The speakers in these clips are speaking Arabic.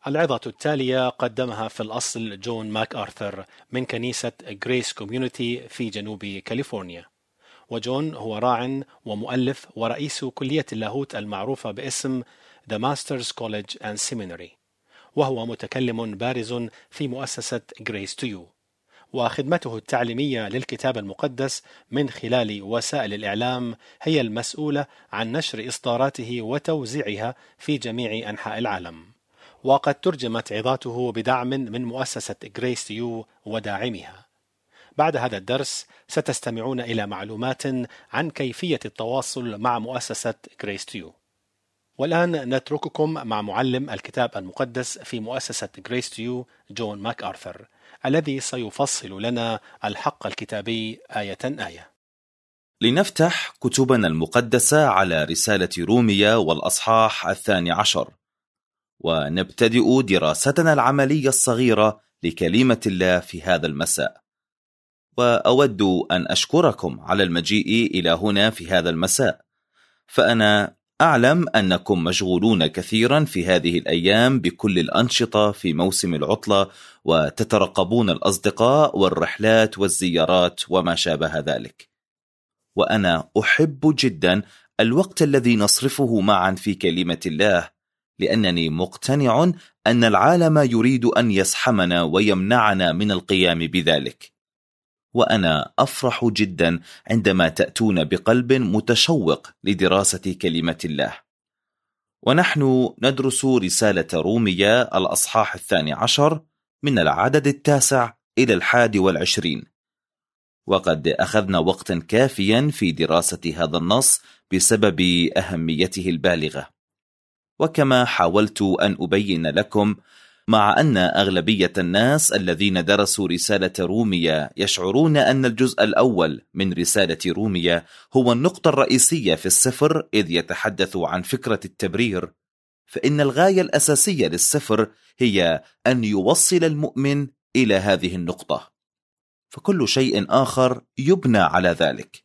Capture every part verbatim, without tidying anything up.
العظة التالية قدمها في الأصل جون ماك آرثر من كنيسة غريس كوميونيتي في جنوب كاليفورنيا. وجون هو راع ومؤلف ورئيس كلية اللاهوت المعروفة باسم The Masters College and Seminary، وهو متكلم بارز في مؤسسة Grace to You، وخدمته التعليمية للكتاب المقدس من خلال وسائل الإعلام هي المسؤولة عن نشر إصداراته وتوزيعها في جميع أنحاء العالم. وقد ترجمت عظاته بدعم من مؤسسة Grace to You وداعمها. بعد هذا الدرس ستستمعون إلى معلومات عن كيفية التواصل مع مؤسسة Grace to You. والآن نترككم مع معلم الكتاب المقدس في مؤسسة Grace to You جون ماك آرثر، الذي سيفصل لنا الحق الكتابي آية آية. لنفتح كتبنا المقدسة على رسالة رومية والأصحاح الثاني عشر، ونبتدئ دراستنا العملية الصغيرة لكلمة الله في هذا المساء. وأود أن أشكركم على المجيء إلى هنا في هذا المساء، فأنا أعلم أنكم مشغولون كثيرا في هذه الأيام بكل الأنشطة في موسم العطلة، وتترقبون الأصدقاء والرحلات والزيارات وما شابه ذلك. وأنا أحب جدا الوقت الذي نصرفه معا في كلمة الله، لأنني مقتنع أن العالم يريد أن يزحمنا ويمنعنا من القيام بذلك. وأنا أفرح جدا عندما تأتون بقلب متشوق لدراسة كلمة الله. ونحن ندرس رسالة رومية الأصحاح الثاني عشر من العدد التاسع إلى الحادي والعشرين، وقد أخذنا وقتا كافيا في دراسة هذا النص بسبب أهميته البالغة. وكما حاولت أن أبين لكم، مع أن أغلبية الناس الذين درسوا رسالة رومية يشعرون أن الجزء الأول من رسالة رومية هو النقطة الرئيسية في السفر إذ يتحدث عن فكرة التبرير، فإن الغاية الأساسية للسفر هي أن يوصل المؤمن إلى هذه النقطة، فكل شيء آخر يبنى على ذلك.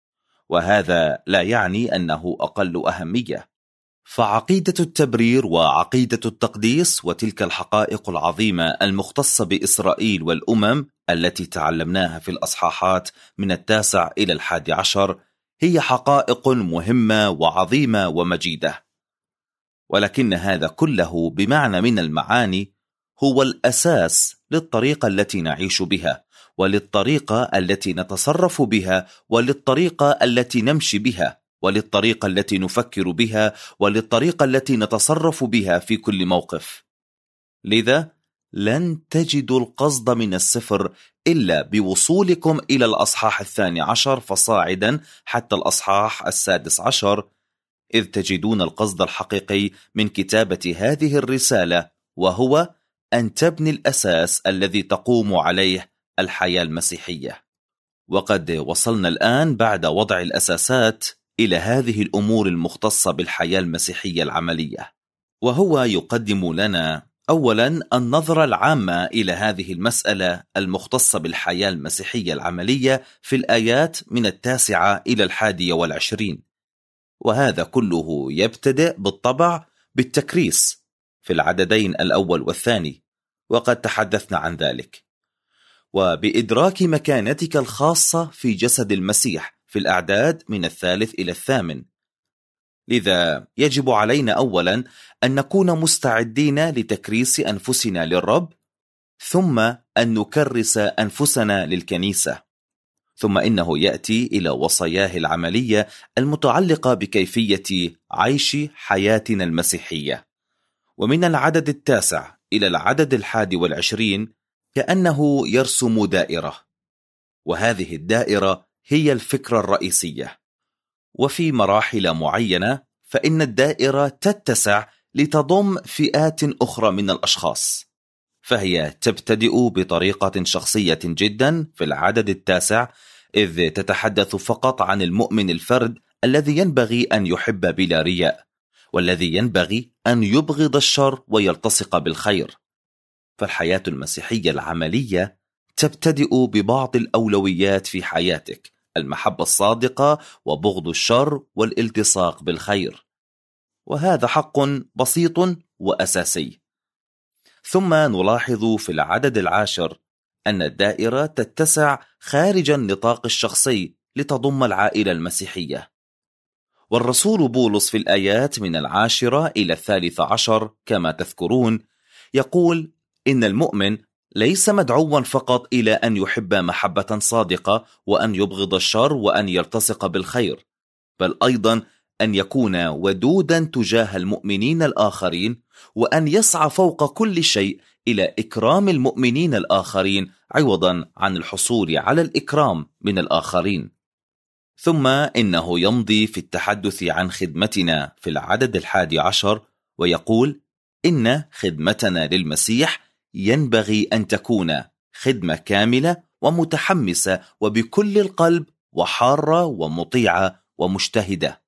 وهذا لا يعني أنه أقل أهمية، فعقيدة التبرير وعقيدة التقديس وتلك الحقائق العظيمة المختصة بإسرائيل والأمم التي تعلمناها في الأصحاحات من التاسع إلى الحادي عشر هي حقائق مهمة وعظيمة ومجيدة، ولكن هذا كله بمعنى من المعاني هو الأساس للطريقة التي نعيش بها، وللطريقة التي نتصرف بها، وللطريقة التي نمشي بها، وللطريقة التي نفكر بها، وللطريقة التي نتصرف بها في كل موقف. لذا لن تجدوا القصد من السفر إلا بوصولكم إلى الأصحاح الثاني عشر فصاعدا حتى الأصحاح السادس عشر، إذ تجدون القصد الحقيقي من كتابة هذه الرسالة، وهو أن تبني الأساس الذي تقوم عليه الحياة المسيحية. وقد وصلنا الآن بعد وضع الأساسات إلى هذه الأمور المختصة بالحياة المسيحية العملية، وهو يقدم لنا أولا النظرة العامة إلى هذه المسألة المختصة بالحياة المسيحية العملية في الآيات من التاسعة إلى الحادية والعشرين. وهذا كله يبتدئ بالطبع بالتكريس في العددين الأول والثاني، وقد تحدثنا عن ذلك، وبإدراك مكانتك الخاصة في جسد المسيح في الأعداد من الثالث إلى الثامن. لذا يجب علينا أولا أن نكون مستعدين لتكريس أنفسنا للرب، ثم أن نكرس أنفسنا للكنيسة، ثم إنه يأتي إلى وصاياه العملية المتعلقة بكيفية عيش حياتنا المسيحية. ومن العدد التاسع إلى العدد الحادي والعشرين كأنه يرسم دائرة، وهذه الدائرة هي الفكرة الرئيسية. وفي مراحل معينة فإن الدائرة تتسع لتضم فئات أخرى من الأشخاص، فهي تبتدئ بطريقة شخصية جدا في العدد التاسع، إذ تتحدث فقط عن المؤمن الفرد الذي ينبغي أن يحب بلا رياء، والذي ينبغي أن يبغض الشر ويلتصق بالخير. فالحياة المسيحية العملية تبتدئ ببعض الأولويات في حياتك: المحبة الصادقة وبغض الشر والالتصاق بالخير. وهذا حق بسيط وأساسي، ثم نلاحظ في العدد العاشر أن الدائرة تتسع خارج النطاق الشخصي لتضم العائلة المسيحية. والرسول بولس في الآيات من العاشرة إلى الثالث عشر كما تذكرون يقول إن المؤمن ليس مدعوا فقط إلى أن يحب محبة صادقة وأن يبغض الشر وأن يلتصق بالخير، بل أيضا أن يكون ودودا تجاه المؤمنين الآخرين، وأن يسعى فوق كل شيء إلى إكرام المؤمنين الآخرين عوضا عن الحصول على الإكرام من الآخرين. ثم إنه يمضي في التحدث عن خدمتنا في العدد الحادي عشر ويقول إن خدمتنا للمسيح ينبغي أن تكون خدمة كاملة ومتحمسة وبكل القلب وحارة ومطيعة ومجتهدة.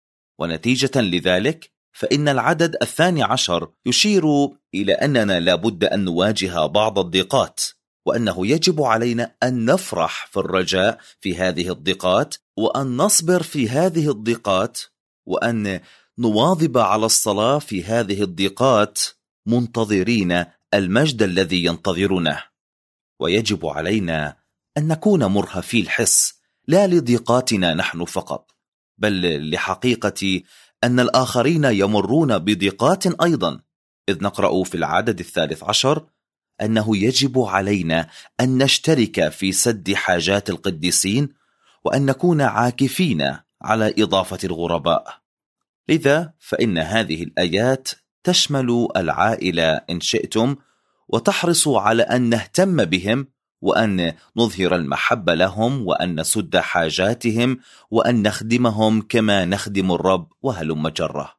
ونتيجة لذلك فإن العدد الثاني عشر يشير إلى أننا لابد أن نواجه بعض الضيقات، وأنه يجب علينا أن نفرح في الرجاء في هذه الضيقات، وأن نصبر في هذه الضيقات، وأن نواظب على الصلاة في هذه الضيقات منتظرين المجد الذي ينتظرنا. ويجب علينا أن نكون مرهفي الحس لا لضيقاتنا نحن فقط، بل لحقيقة أن الآخرين يمرون بضيقات أيضا، إذ نقرأ في العدد الثالث عشر أنه يجب علينا أن نشترك في سد حاجات القديسين وأن نكون عاكفين على إضافة الغرباء. لذا فإن هذه الآيات تشمل العائلة إن شئتم، وتحرص على أن نهتم بهم وأن نظهر المحبة لهم وأن نسد حاجاتهم وأن نخدمهم كما نخدم الرب وهلم جرة.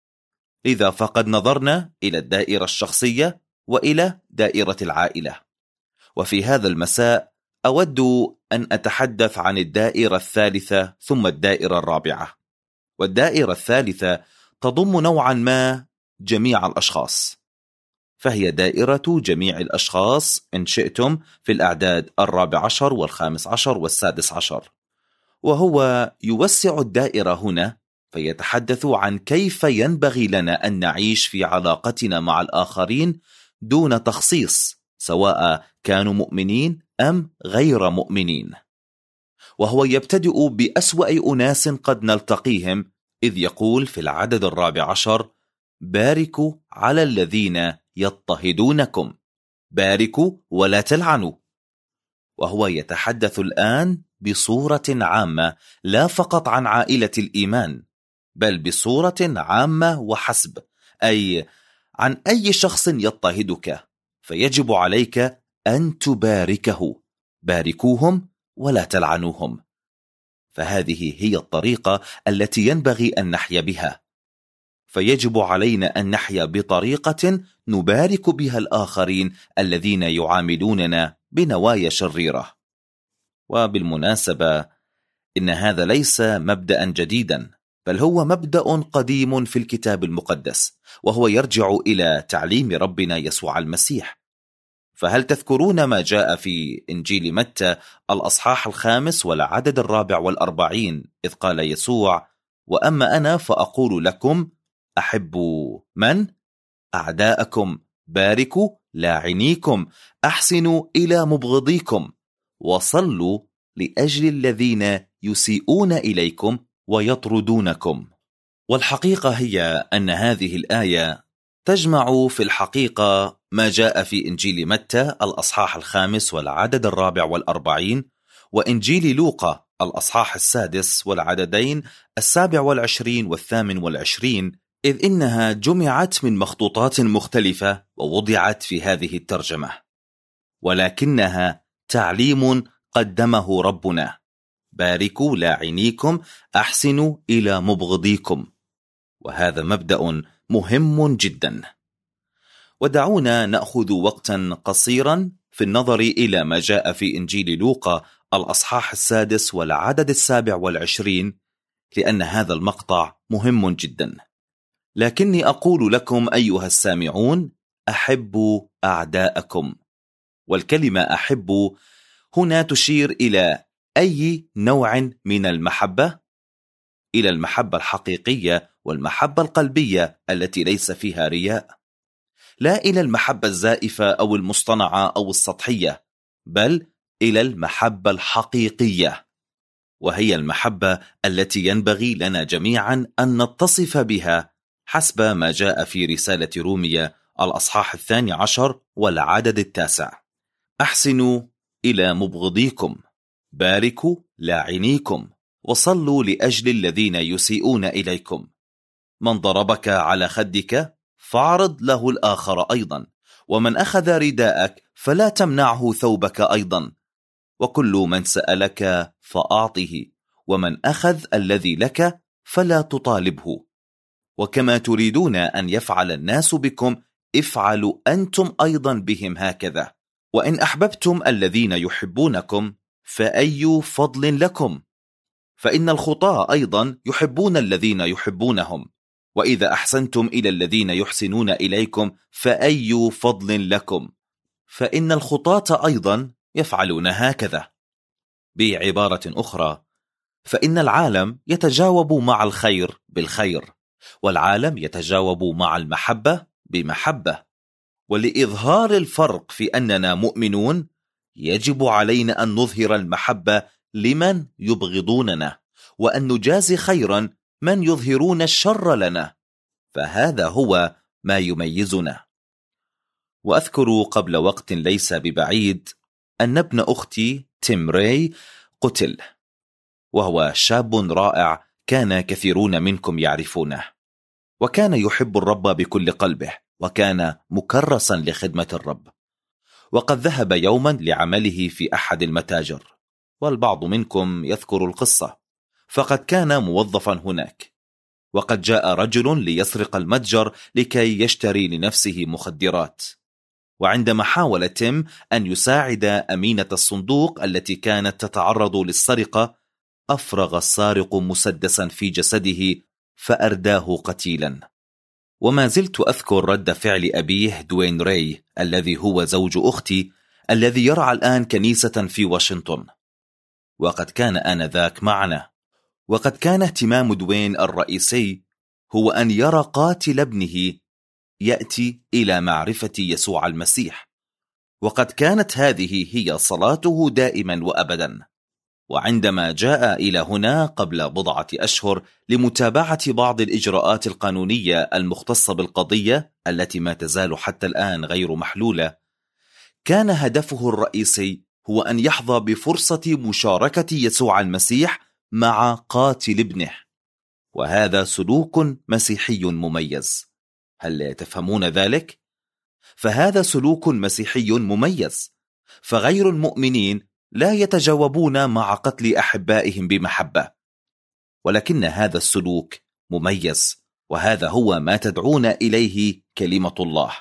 لذا فقد نظرنا إلى الدائرة الشخصية وإلى دائرة العائلة، وفي هذا المساء أود أن أتحدث عن الدائرة الثالثة ثم الدائرة الرابعة. والدائرة الثالثة تضم نوعا ما جميع الأشخاص، فهي دائرة جميع الأشخاص إن شئتم في الأعداد الرابع عشر والخامس عشر والسادس عشر. وهو يوسع الدائرة هنا فيتحدث عن كيف ينبغي لنا أن نعيش في علاقتنا مع الآخرين دون تخصيص، سواء كانوا مؤمنين أم غير مؤمنين. وهو يبتدئ بأسوأ أناس قد نلتقيهم، إذ يقول في العدد الرابع عشر: باركوا على الذين يضطهدونكم، باركوا ولا تلعنوا. وهو يتحدث الآن بصورة عامة لا فقط عن عائلة الإيمان، بل بصورة عامة وحسب، أي عن أي شخص يضطهدك فيجب عليك أن تباركه، باركوهم ولا تلعنوهم. فهذه هي الطريقة التي ينبغي أن نحيا بها، فيجب علينا أن نحيا بطريقة نبارك بها الآخرين الذين يعاملوننا بنوايا شريرة. وبالمناسبة إن هذا ليس مبدأ جديدا، بل هو مبدأ قديم في الكتاب المقدس، وهو يرجع إلى تعليم ربنا يسوع المسيح. فهل تذكرون ما جاء في إنجيل متى الأصحاح الخامس والعدد الرابع والأربعين، إذ قال يسوع: وأما أنا فأقول لكم أحبوا من؟ أعداءكم، باركوا لاعنيكم، أحسنوا إلى مبغضيكم، وصلوا لأجل الذين يسيئون إليكم ويطردونكم. والحقيقة هي أن هذه الآية تجمع في الحقيقة ما جاء في إنجيل متى الأصحاح الخامس والعدد الرابع والأربعين، وإنجيل لوقا الأصحاح السادس والعددين السابع والعشرين والثامن والعشرين، إذ إنها جمعت من مخطوطات مختلفة ووضعت في هذه الترجمة، ولكنها تعليم قدمه ربنا: باركوا لاعنيكم، أحسنوا إلى مبغضيكم. وهذا مبدأ مهم جدا. ودعونا نأخذ وقتا قصيرا في النظر إلى ما جاء في إنجيل لوقا الأصحاح السادس والعدد السابع والعشرين، لأن هذا المقطع مهم جدا. لكني أقول لكم أيها السامعون: أحبوا أعداءكم. والكلمة أحبوا هنا تشير إلى أي نوع من المحبة؟ إلى المحبة الحقيقية والمحبة القلبية التي ليس فيها رياء. لا إلى المحبة الزائفة أو المصطنعة أو السطحية، بل إلى المحبة الحقيقية، وهي المحبة التي ينبغي لنا جميعا أن نتصف بها حسب ما جاء في رسالة رومية الأصحاح الثاني عشر والعدد التاسع: أحسنوا إلى مبغضيكم، باركوا لاعنيكم، وصلوا لأجل الذين يسيئون إليكم. من ضربك على خدك فاعرض له الآخر أيضا، ومن أخذ رداءك فلا تمنعه ثوبك أيضا، وكل من سألك فأعطه، ومن أخذ الذي لك فلا تطالبه. وكما تريدون أن يفعل الناس بكم افعلوا أنتم أيضا بهم هكذا. وإن أحببتم الذين يحبونكم فأي فضل لكم؟ فإن الخطاة أيضا يحبون الذين يحبونهم. وإذا أحسنتم إلى الذين يحسنون إليكم فأي فضل لكم؟ فإن الخطاة أيضا يفعلون هكذا. بعبارة أخرى، فإن العالم يتجاوب مع الخير بالخير، والعالم يتجاوب مع المحبة بمحبة. ولإظهار الفرق في أننا مؤمنون يجب علينا أن نظهر المحبة لمن يبغضوننا، وأن نجازي خيرا من يظهرون الشر لنا، فهذا هو ما يميزنا. وأذكر قبل وقت ليس ببعيد أن ابن أختي تيم راي قتل، وهو شاب رائع كان كثيرون منكم يعرفونه، وكان يحب الرب بكل قلبه، وكان مكرسا لخدمة الرب. وقد ذهب يوما لعمله في أحد المتاجر، والبعض منكم يذكر القصة، فقد كان موظفا هناك، وقد جاء رجل ليسرق المتجر لكي يشتري لنفسه مخدرات. وعندما حاول تيم أن يساعد أمينة الصندوق التي كانت تتعرض للسرقة، أفرغ السارق مسدسا في جسده فأرداه قتيلا. وما زلت أذكر رد فعل أبيه دوين راي الذي هو زوج أختي، الذي يرعى الآن كنيسة في واشنطن، وقد كان آنذاك معنا. وقد كان اهتمام دوين الرئيسي هو أن يرى قاتل ابنه يأتي إلى معرفة يسوع المسيح، وقد كانت هذه هي صلاته دائما وأبدا. وعندما جاء إلى هنا قبل بضعة أشهر لمتابعة بعض الإجراءات القانونية المختصة بالقضية التي ما تزال حتى الآن غير محلولة، كان هدفه الرئيسي هو أن يحظى بفرصة مشاركة يسوع المسيح مع قاتل ابنه. وهذا سلوك مسيحي مميز، هل تفهمون ذلك؟ فهذا سلوك مسيحي مميز، فغير المؤمنين لا يتجاوبون مع قتل أحبائهم بمحبة، ولكن هذا السلوك مميز، وهذا هو ما تدعونا إليه كلمة الله.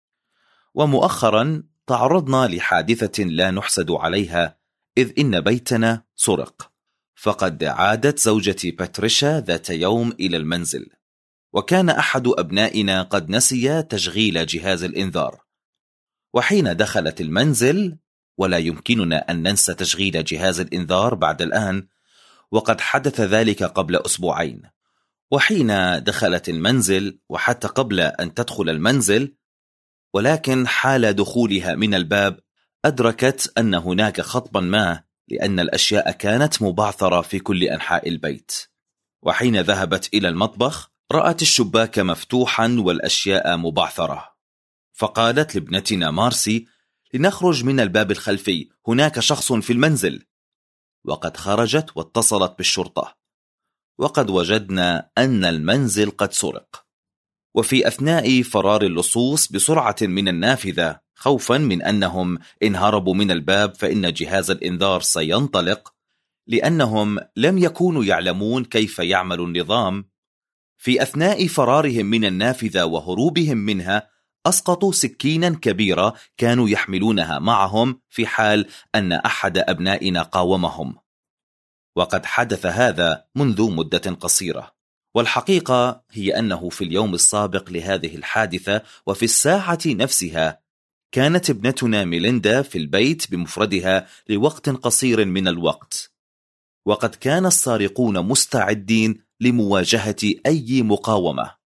ومؤخرا تعرضنا لحادثة لا نحسد عليها، إذ إن بيتنا سرق، فقد عادت زوجتي باتريشا ذات يوم إلى المنزل، وكان أحد أبنائنا قد نسي تشغيل جهاز الإنذار. وحين دخلت المنزل، ولا يمكننا أن ننسى تشغيل جهاز الإنذار بعد الآن، وقد حدث ذلك قبل أسبوعين. وحين دخلت المنزل، وحتى قبل أن تدخل المنزل، ولكن حال دخولها من الباب أدركت أن هناك خطبا ما، لأن الأشياء كانت مبعثرة في كل أنحاء البيت. وحين ذهبت إلى المطبخ رأت الشباك مفتوحا والأشياء مبعثرة، فقالت لابنتنا مارسي لنخرج من الباب الخلفي، هناك شخص في المنزل. وقد خرجت واتصلت بالشرطة، وقد وجدنا أن المنزل قد سرق. وفي أثناء فرار اللصوص بسرعة من النافذة، خوفا من أنهم إن هربوا من الباب فإن جهاز الإنذار سينطلق، لأنهم لم يكونوا يعلمون كيف يعمل النظام، في أثناء فرارهم من النافذة وهروبهم منها أسقطوا سكينا كبيرة كانوا يحملونها معهم في حال أن أحد أبنائنا قاومهم. وقد حدث هذا منذ مدة قصيرة، والحقيقة هي أنه في اليوم السابق لهذه الحادثة وفي الساعة نفسها كانت ابنتنا ميليندا في البيت بمفردها لوقت قصير من الوقت، وقد كان السارقون مستعدين لمواجهة أي مقاومة.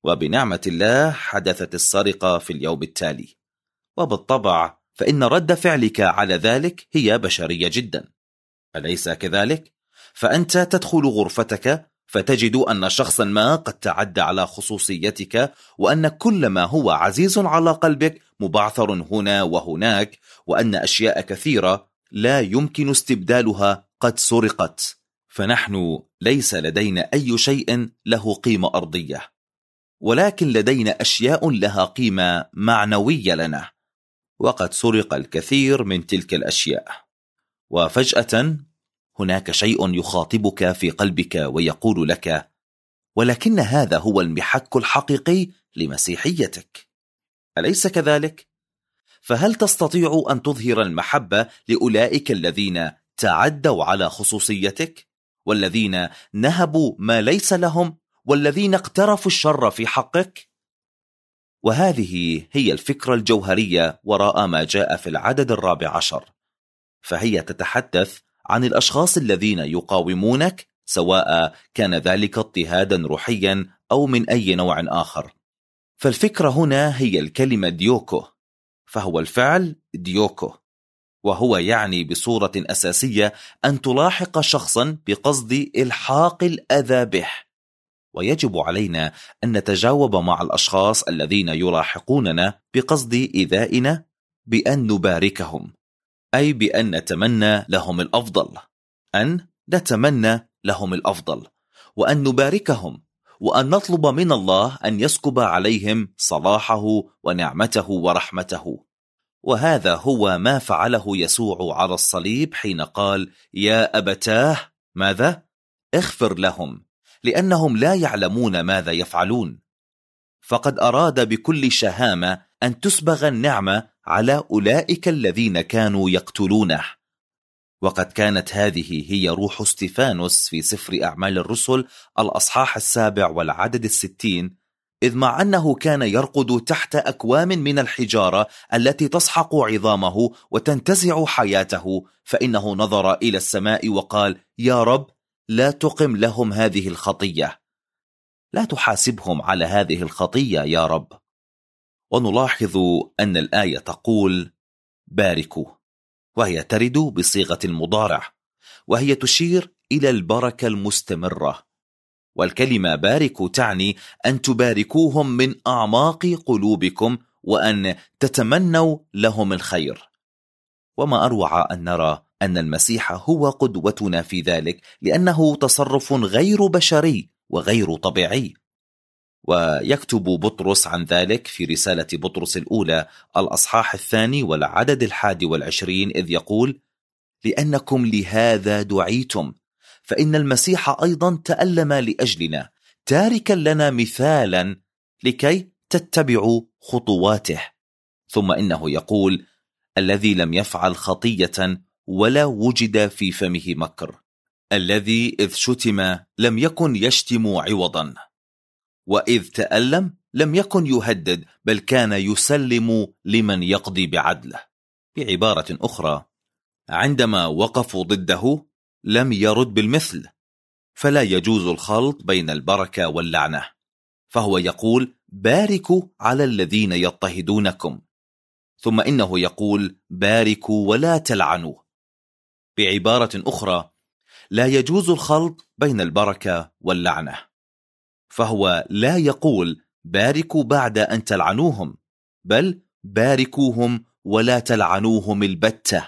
وبنعمة الله حدثت السرقة في اليوم التالي، وبالطبع فإن رد فعلك على ذلك هي بشرية جدا، أليس كذلك؟ فأنت تدخل غرفتك فتجد أن شخصا ما قد تعدى على خصوصيتك، وأن كل ما هو عزيز على قلبك مبعثر هنا وهناك، وأن أشياء كثيرة لا يمكن استبدالها قد سرقت. فنحن ليس لدينا أي شيء له قيمة أرضية، ولكن لدينا أشياء لها قيمة معنوية لنا، وقد سرق الكثير من تلك الأشياء. وفجأة هناك شيء يخاطبك في قلبك ويقول لك: ولكن هذا هو المحك الحقيقي لمسيحيتك، أليس كذلك؟ فهل تستطيع أن تظهر المحبة لأولئك الذين تعدوا على خصوصيتك، والذين نهبوا ما ليس لهم، والذين اقترفوا الشر في حقك؟ وهذه هي الفكرة الجوهرية وراء ما جاء في العدد الرابع عشر، فهي تتحدث عن الأشخاص الذين يقاومونك، سواء كان ذلك اضطهادا روحيا أو من أي نوع آخر. فالفكرة هنا هي الكلمة ديوكو، فهو الفعل ديوكو، وهو يعني بصورة أساسية أن تلاحق شخصا بقصد إلحاق الأذى به. ويجب علينا أن نتجاوب مع الأشخاص الذين يلاحقوننا بقصد إيذائنا بأن نباركهم، أي بأن نتمنى لهم الأفضل، أن نتمنى لهم الأفضل وأن نباركهم، وأن نطلب من الله أن يسكب عليهم صلاحه ونعمته ورحمته. وهذا هو ما فعله يسوع على الصليب حين قال: يا أبتاه ماذا؟ اغفر لهم لأنهم لا يعلمون ماذا يفعلون. فقد أراد بكل شهامة أن تسبغ النعمة على أولئك الذين كانوا يقتلونه. وقد كانت هذه هي روح استفانوس في سفر أعمال الرسل الأصحاح السابع والعدد الستين، إذ مع أنه كان يرقد تحت أكوام من الحجارة التي تسحق عظامه وتنتزع حياته، فإنه نظر إلى السماء وقال: يا رب، لا تقم لهم هذه الخطية، لا تحاسبهم على هذه الخطية يا رب. ونلاحظ أن الآية تقول باركوا، وهي ترد بصيغة المضارع، وهي تشير إلى البركة المستمرة. والكلمة باركوا تعني أن تباركوهم من أعماق قلوبكم، وأن تتمنوا لهم الخير. وما أروع أن نرى أن المسيح هو قدوتنا في ذلك، لأنه تصرف غير بشري وغير طبيعي. ويكتب بطرس عن ذلك في رسالة بطرس الأولى الأصحاح الثاني والعدد الحادي والعشرين، إذ يقول: لأنكم لهذا دعيتم، فإن المسيح أيضا تألم لأجلنا، تاركا لنا مثالا لكي تتبعوا خطواته. ثم إنه يقول: الذي لم يفعل خطية ولا وجد في فمه مكر، الذي إذ شتم لم يكن يشتم عوضا، وإذ تألم لم يكن يهدد، بل كان يسلم لمن يقضي بعدله. بعبارة أخرى، عندما وقفوا ضده لم يرد بالمثل، فلا يجوز الخلط بين البركة واللعنة. فهو يقول: باركوا على الذين يضطهدونكم، ثم إنه يقول: باركوا ولا تلعنوا. بعبارة أخرى، لا يجوز الخلط بين البركة واللعنة، فهو لا يقول باركوا بعد أن تلعنوهم، بل باركوهم ولا تلعنوهم البتة.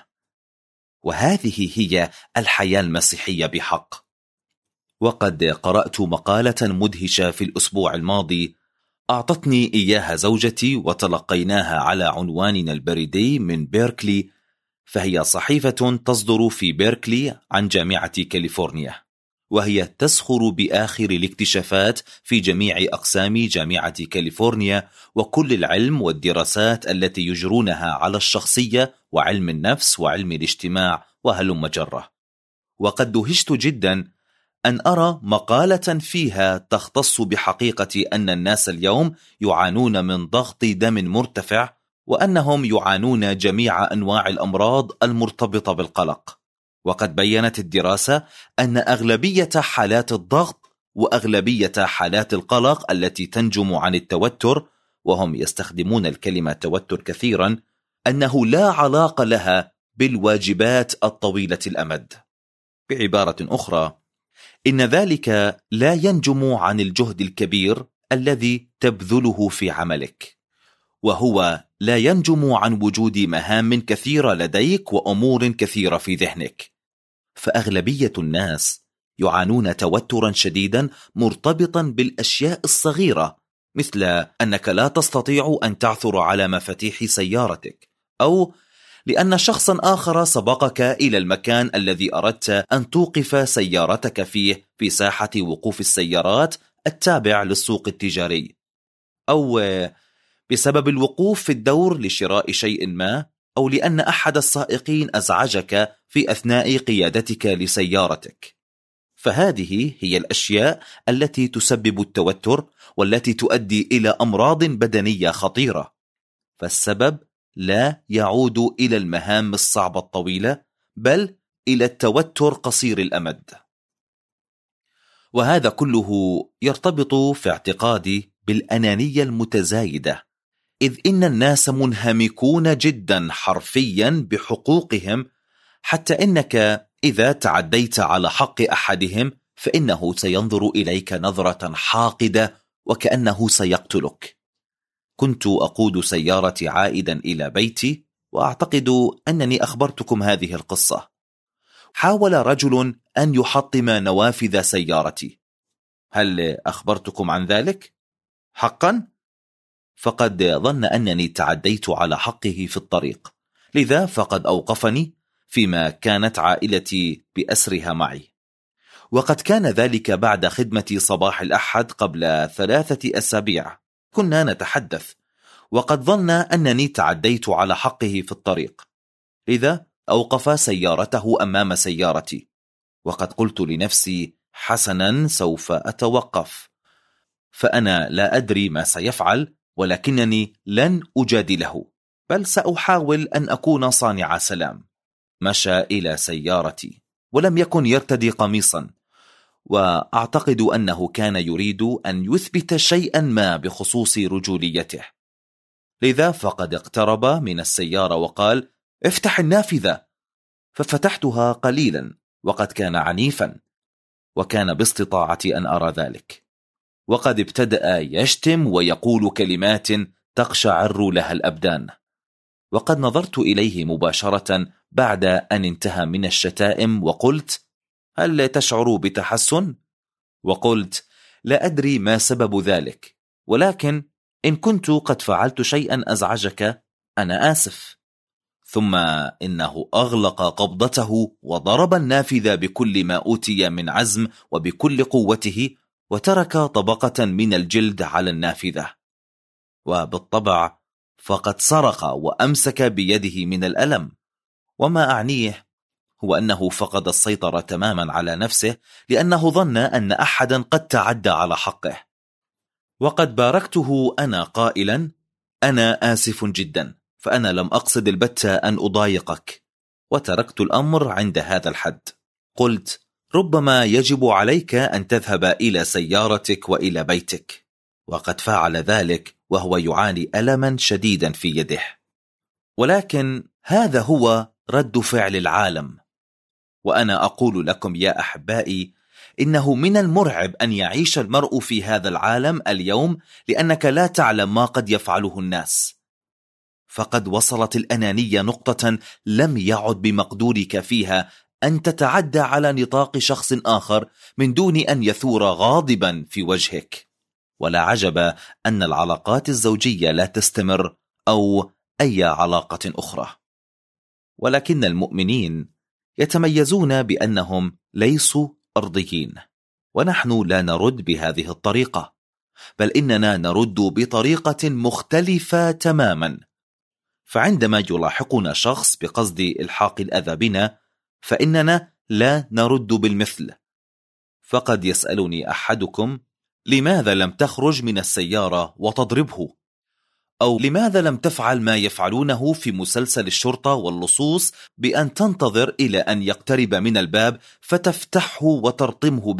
وهذه هي الحياة المسيحية بحق. وقد قرأت مقالة مدهشة في الأسبوع الماضي أعطتني إياها زوجتي، وتلقيناها على عنواننا البريدي من بيركلي، فهي صحيفة تصدر في بيركلي عن جامعة كاليفورنيا، وهي تسخر بآخر الاكتشافات في جميع أقسام جامعة كاليفورنيا، وكل العلم والدراسات التي يجرونها على الشخصية وعلم النفس وعلم الاجتماع وهلم جرة. وقد دهشت جدا أن أرى مقالة فيها تختص بحقيقة أن الناس اليوم يعانون من ضغط دم مرتفع، وأنهم يعانون جميع أنواع الأمراض المرتبطة بالقلق. وقد بيّنت الدراسة أن أغلبية حالات الضغط وأغلبية حالات القلق التي تنجم عن التوتر، وهم يستخدمون الكلمة توتر كثيرا، أنه لا علاقة لها بالواجبات الطويلة الأمد. بعبارة أخرى، إن ذلك لا ينجم عن الجهد الكبير الذي تبذله في عملك، وهو لا ينجم عن وجود مهام كثيرة لديك وأمور كثيرة في ذهنك. فأغلبية الناس يعانون توترا شديدا مرتبطا بالأشياء الصغيرة، مثل أنك لا تستطيع أن تعثر على مفاتيح سيارتك، أو لأن شخصا آخر سبقك إلى المكان الذي أردت أن توقف سيارتك فيه في ساحة وقوف السيارات التابع للسوق التجاري، أو بسبب الوقوف في الدور لشراء شيء ما، أو لأن أحد السائقين أزعجك في أثناء قيادتك لسيارتك. فهذه هي الأشياء التي تسبب التوتر والتي تؤدي إلى أمراض بدنية خطيرة. فالسبب لا يعود إلى المهام الصعبة الطويلة، بل إلى التوتر قصير الأمد. وهذا كله يرتبط في اعتقادي بالأنانية المتزايدة، إذ إن الناس منهمكون جدا حرفيا بحقوقهم، حتى إنك إذا تعديت على حق أحدهم فإنه سينظر إليك نظرة حاقدة وكأنه سيقتلك. كنت أقود سيارتي عائدا إلى بيتي، وأعتقد أنني أخبرتكم هذه القصة. حاول رجل أن يحطم نوافذ سيارتي. هل أخبرتكم عن ذلك؟ حقا؟ فقد ظن أنني تعديت على حقه في الطريق، لذا فقد أوقفني فيما كانت عائلتي بأسرها معي. وقد كان ذلك بعد خدمة صباح الأحد قبل ثلاثة أسابيع. كنا نتحدث، وقد ظن أنني تعديت على حقه في الطريق، لذا أوقف سيارته أمام سيارتي. وقد قلت لنفسي: حسنا، سوف أتوقف، فأنا لا أدري ما سيفعل، ولكنني لن أجادله، بل سأحاول أن أكون صانع سلام. مشى إلى سيارتي ولم يكن يرتدي قميصا، وأعتقد أنه كان يريد أن يثبت شيئا ما بخصوص رجوليته. لذا فقد اقترب من السيارة وقال: افتح النافذة. ففتحتها قليلا، وقد كان عنيفا، وكان باستطاعتي أن أرى ذلك. وقد ابتدأ يشتم ويقول كلمات تقشعر لها الأبدان. وقد نظرت إليه مباشرة بعد أن انتهى من الشتائم وقلت: هل تشعر بتحسن؟ وقلت: لا أدري ما سبب ذلك، ولكن إن كنت قد فعلت شيئا أزعجك أنا آسف. ثم إنه أغلق قبضته وضرب النافذة بكل ما أوتي من عزم وبكل قوته، وترك طبقة من الجلد على النافذة. وبالطبع فقد صرخ وأمسك بيده من الألم. وما أعنيه هو أنه فقد السيطرة تماما على نفسه، لأنه ظن أن أحدا قد تعدى على حقه. وقد باركته أنا قائلا: أنا آسف جدا، فأنا لم أقصد البتة أن أضايقك. وتركت الأمر عند هذا الحد. قلت: ربما يجب عليك أن تذهب إلى سيارتك وإلى بيتك. وقد فعل ذلك وهو يعاني ألما شديدا في يده. ولكن هذا هو رد فعل العالم. وأنا أقول لكم يا أحبائي، إنه من المرعب أن يعيش المرء في هذا العالم اليوم، لأنك لا تعلم ما قد يفعله الناس. فقد وصلت الأنانية نقطة لم يعد بمقدورك فيها أن تتعدى على نطاق شخص آخر من دون أن يثور غاضبا في وجهك. ولا عجب أن العلاقات الزوجية لا تستمر، أو أي علاقة أخرى. ولكن المؤمنين يتميزون بأنهم ليسوا أرضيين، ونحن لا نرد بهذه الطريقة، بل إننا نرد بطريقة مختلفة تماما. فعندما يلاحقنا شخص بقصد إلحاق الأذى بنا، فإننا لا نرد بالمثل. فقد يسألني أحدكم: لماذا لم تخرج من السيارة وتضربه؟ أو لماذا لم تفعل ما يفعلونه في مسلسل الشرطة واللصوص، بأن تنتظر إلى أن يقترب من الباب فتفتحه وترطمه به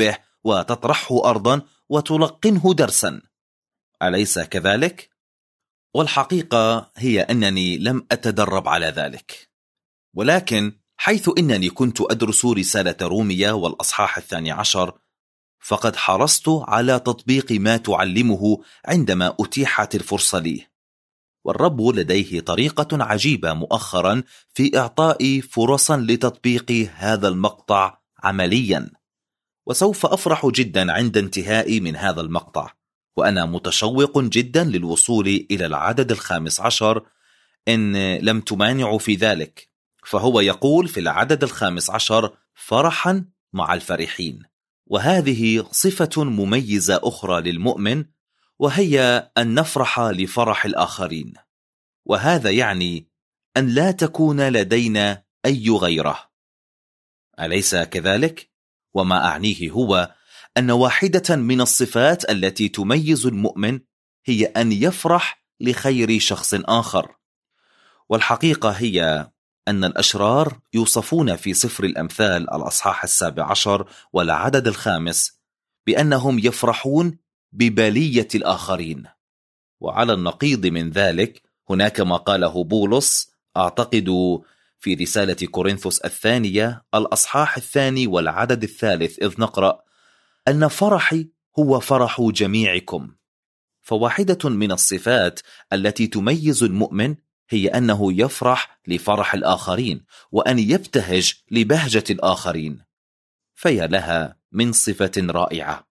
وتطرحه أرضا وتلقنه درسا، أليس كذلك؟ والحقيقة هي أنني لم أتدرب على ذلك، ولكن حيث إنني كنت أدرس رسالة رومية والأصحاح الثاني عشر، فقد حرصت على تطبيق ما تعلمه عندما أتيحت الفرصة لي. والرب لديه طريقة عجيبة مؤخرا في إعطاء فرصا لتطبيق هذا المقطع عمليا، وسوف أفرح جدا عند انتهائي من هذا المقطع، وأنا متشوق جدا للوصول إلى العدد الخامس عشر إن لم تمانعوا في ذلك. فهو يقول في العدد الخامس عشر: فرحا مع الفرحين. وهذه صفة مميزة أخرى للمؤمن، وهي أن نفرح لفرح الآخرين، وهذا يعني أن لا تكون لدينا أي غيره، أليس كذلك؟ وما أعنيه هو أن واحدة من الصفات التي تميز المؤمن هي أن يفرح لخير شخص آخر. والحقيقة هي أن الأشرار يوصفون في سفر الأمثال الأصحاح السابع عشر والعدد الخامس بأنهم يفرحون ببلية الآخرين. وعلى النقيض من ذلك هناك ما قاله بولس، أعتقد في رسالة كورنثوس الثانية الأصحاح الثاني والعدد الثالث، إذ نقرأ: أن فرحي هو فرح جميعكم. فواحدة من الصفات التي تميز المؤمن هي أنه يفرح لفرح الآخرين، وأن يبتهج لبهجة الآخرين، فهي لها من صفة رائعة.